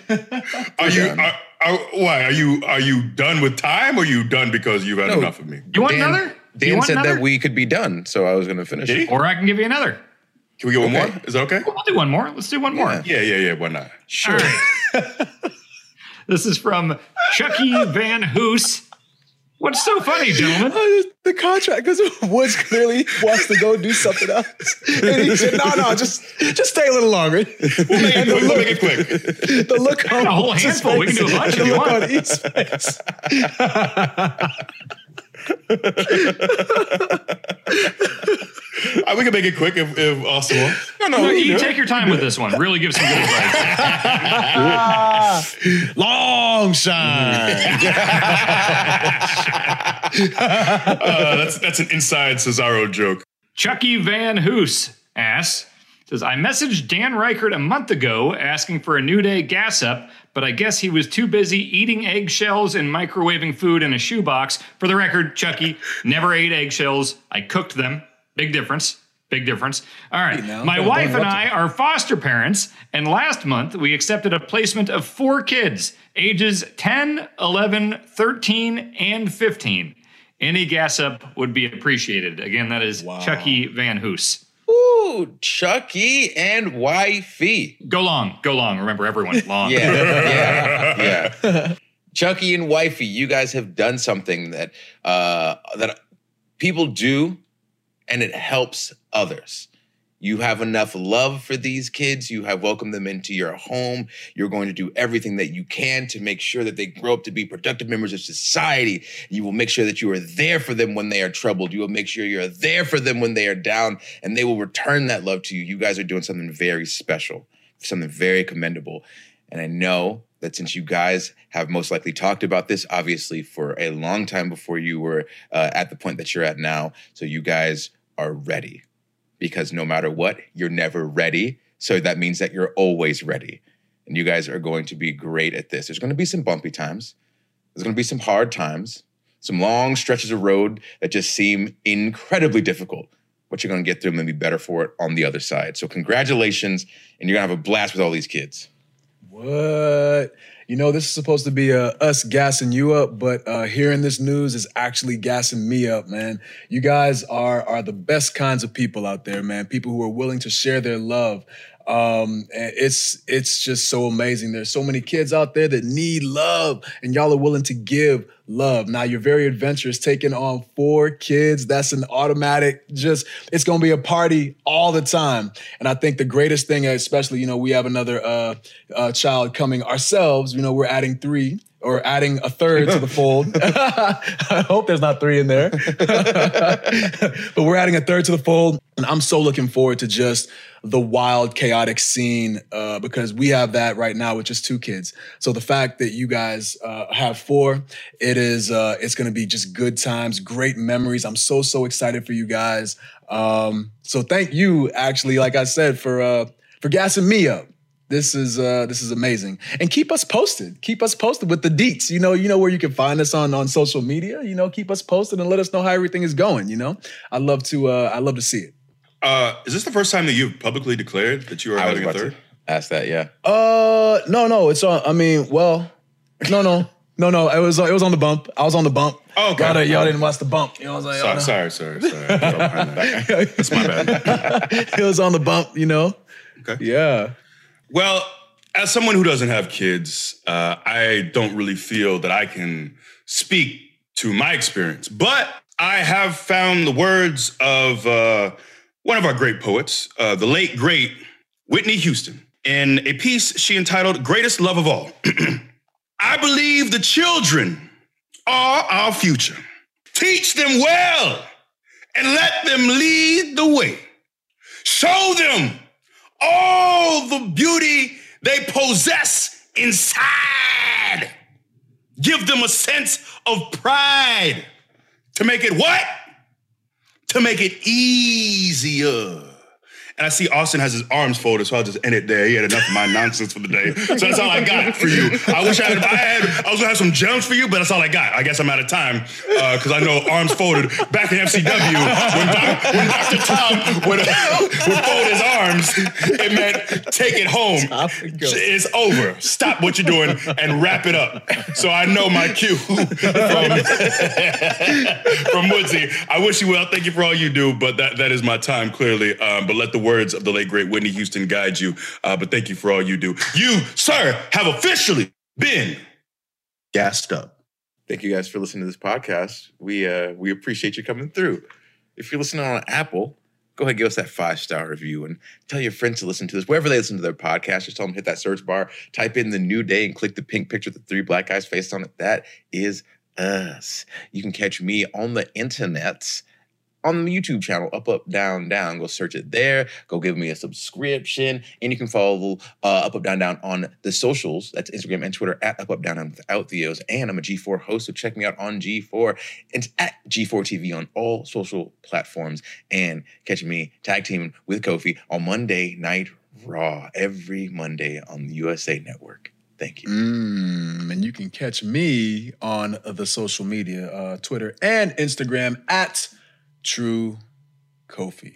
Speaker 1: Are you done with time, or are you done because you've had enough of me?
Speaker 3: You want another?
Speaker 5: Dan said that we could be done, so I was going to finish it.
Speaker 3: Or I can give you another.
Speaker 1: Can we get one more? Is that okay?
Speaker 3: We'll do one more. Let's do one more.
Speaker 1: Yeah. Why not?
Speaker 3: Sure. Right. This is from Chucky Van Hoos. What's so funny, gentlemen?
Speaker 4: The contract, because Woods clearly wants to go do something else. And he said, no, just stay a little longer.
Speaker 1: We'll make it quick.
Speaker 4: The look on
Speaker 3: a whole handful. We can do a bunch if you want.
Speaker 4: On each face.
Speaker 1: We can make it quick if Austin wants.
Speaker 3: No, you take your time with this one. Really give some good advice.
Speaker 4: Long shine.
Speaker 1: That's an inside Cesaro joke.
Speaker 3: Chucky Van Hoos says, I messaged Dan Reichert a month ago asking for a New Day gas up, but I guess he was too busy eating eggshells and microwaving food in a shoebox. For the record, Chucky never ate eggshells. I cooked them. Big difference. All right. My wife and I are foster parents, and last month we accepted a placement of 4 kids, ages 10, 11, 13, and 15. Any gas up would be appreciated. Again, that is Chucky Van Hoos.
Speaker 5: Ooh, Chucky and wifey.
Speaker 3: Go long. Remember, everyone, long.
Speaker 5: Yeah. Chucky and wifey, you guys have done something that people do, and it helps others. You have enough love for these kids. You have welcomed them into your home. You're going to do everything that you can to make sure that they grow up to be productive members of society. You will make sure that you are there for them when they are troubled. You will make sure you're there for them when they are down, and they will return that love to you. You guys are doing something very special, something very commendable. And I know that since you guys have most likely talked about this, obviously, for a long time before you were at the point that you're at now, so you guys are ready. Because no matter what, you're never ready. So that means that you're always ready. And you guys are going to be great at this. There's going to be some bumpy times. There's going to be some hard times, some long stretches of road that just seem incredibly difficult. But you're going to get through them and be better for it on the other side. So congratulations, and you're going to have a blast with all these kids.
Speaker 4: What? This is supposed to be us gassing you up, but hearing this news is actually gassing me up, man. You guys are the best kinds of people out there, man. People who are willing to share their love. And it's just so amazing. There's so many kids out there that need love, and y'all are willing to give love. Now, you're very adventurous, taking on 4 kids. That's an automatic, it's going to be a party all the time. And I think the greatest thing, especially, we have another child coming ourselves. We're adding 3 or adding a third to the fold. I hope there's not 3 in there. But we're adding a third to the fold. And I'm so looking forward to just the wild, chaotic scene because we have that right now with just 2 kids. So the fact that you guys have 4, it's going to be just good times, great memories. I'm so excited for you guys. So thank you, actually, like I said, for gassing me up. This is amazing. And keep us posted. Keep us posted with the deets. You know where you can find us on social media. Keep us posted and let us know how everything is going. I'd love to see it.
Speaker 1: Is this the first time that you've publicly declared that you are having a third?
Speaker 5: Ask that, yeah.
Speaker 4: No. It's on. I mean, well, no. It was on the bump. I was on the bump.
Speaker 1: Oh, okay.
Speaker 4: Y'all didn't watch the bump. I was like,
Speaker 1: sorry. That's my bad.
Speaker 4: It was on the bump.
Speaker 1: Okay.
Speaker 4: Yeah.
Speaker 1: Well, as someone who doesn't have kids, I don't really feel that I can speak to my experience. But I have found the words of one of our great poets, the late, great Whitney Houston, in a piece she entitled Greatest Love of All. I believe the children are our future. Teach them well and let them lead the way. Show them all the beauty they possess inside. Give them a sense of pride. To make it what? To make it easier. And I see Austin has his arms folded, so I'll just end it there. He had enough of my nonsense for the day. So that's all I got for you. I wish I was gonna have some gems for you, but that's all I got. I guess I'm out of time because I know arms folded. Back in FCW, when Dr. Tom would fold his arms, it meant take it home. It's over. Stop what you're doing and wrap it up. So I know my cue from Woodsy. I wish you well. Thank you for all you do, but that is my time clearly. But let the words of the late, great Whitney Houston guide you. But thank you for all you do. You, sir, have officially been gassed up.
Speaker 5: Thank you guys for listening to this podcast. We appreciate you coming through. If you're listening on Apple, go ahead and give us that 5-star review and tell your friends to listen to this. Wherever they listen to their podcast, just tell them to hit that search bar, type in The New Day, and click the pink picture with the 3 black guys faced on it. That is us. You can catch me on the internets on the YouTube channel, Up, Down, Down. Go search it there. Go give me a subscription. And you can follow Up, Down, Down on the socials. That's Instagram and Twitter at Up, Down, Down without the O's. And I'm a G4 host, so check me out on G4. It's at G4 TV on all social platforms. And catch me tag teaming with Kofi on Monday Night Raw every Monday on the USA Network. Thank you.
Speaker 4: And you can catch me on the social media, Twitter and Instagram at True Kofi.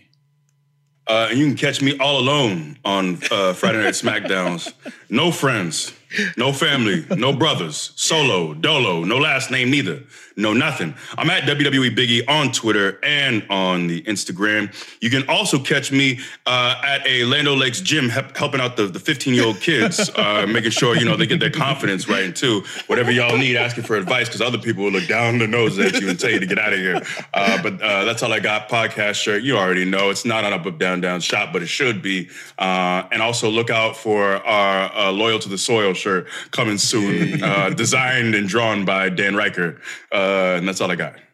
Speaker 1: And you can catch me all alone on Friday Night SmackDowns. No friends, no family, no brothers, solo, dolo, no last name neither, no nothing. I'm at WWE Biggie on Twitter and on the Instagram. You can also catch me at a Land O'Lakes gym helping out the 15-year-old kids, making sure, they get their confidence right, and too. Whatever y'all need, asking for advice, because other people will look down their nose at you and tell you to get out of here. But that's all I got. Podcast shirt, you already know. It's not on Up, Down, Down shop, but it should be. And also look out for our Loyal to the Soil shirt coming soon, designed and drawn by Dan Riker. And that's all I got.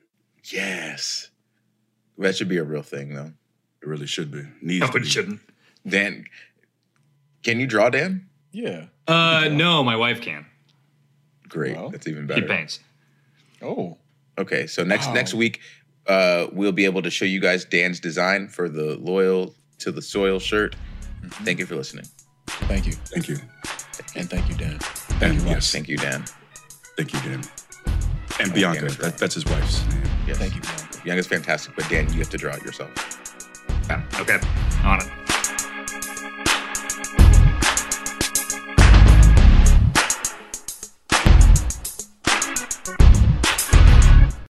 Speaker 5: Yes. That should be a real thing, though.
Speaker 1: It really should be. Needs to be.
Speaker 3: It shouldn't.
Speaker 5: Dan, can you draw, Dan?
Speaker 4: Yeah.
Speaker 3: No, my wife can.
Speaker 5: Great.
Speaker 4: Well,
Speaker 5: that's even better.
Speaker 3: She paints.
Speaker 4: Oh.
Speaker 5: Okay, so next week, we'll be able to show you guys Dan's design for the Loyal to the Soil shirt. Mm-hmm. Thank you for listening.
Speaker 4: Thank you.
Speaker 1: Thank you.
Speaker 4: And thank you, Dan.
Speaker 1: And
Speaker 5: yes. Thank you, Dan.
Speaker 1: Thank you, Dan. And Bianca, that's his wife's name.
Speaker 5: Yes.
Speaker 4: Thank you, Bianca.
Speaker 5: Bianca's fantastic, but Dan, you have to draw it yourself.
Speaker 3: Okay, on it.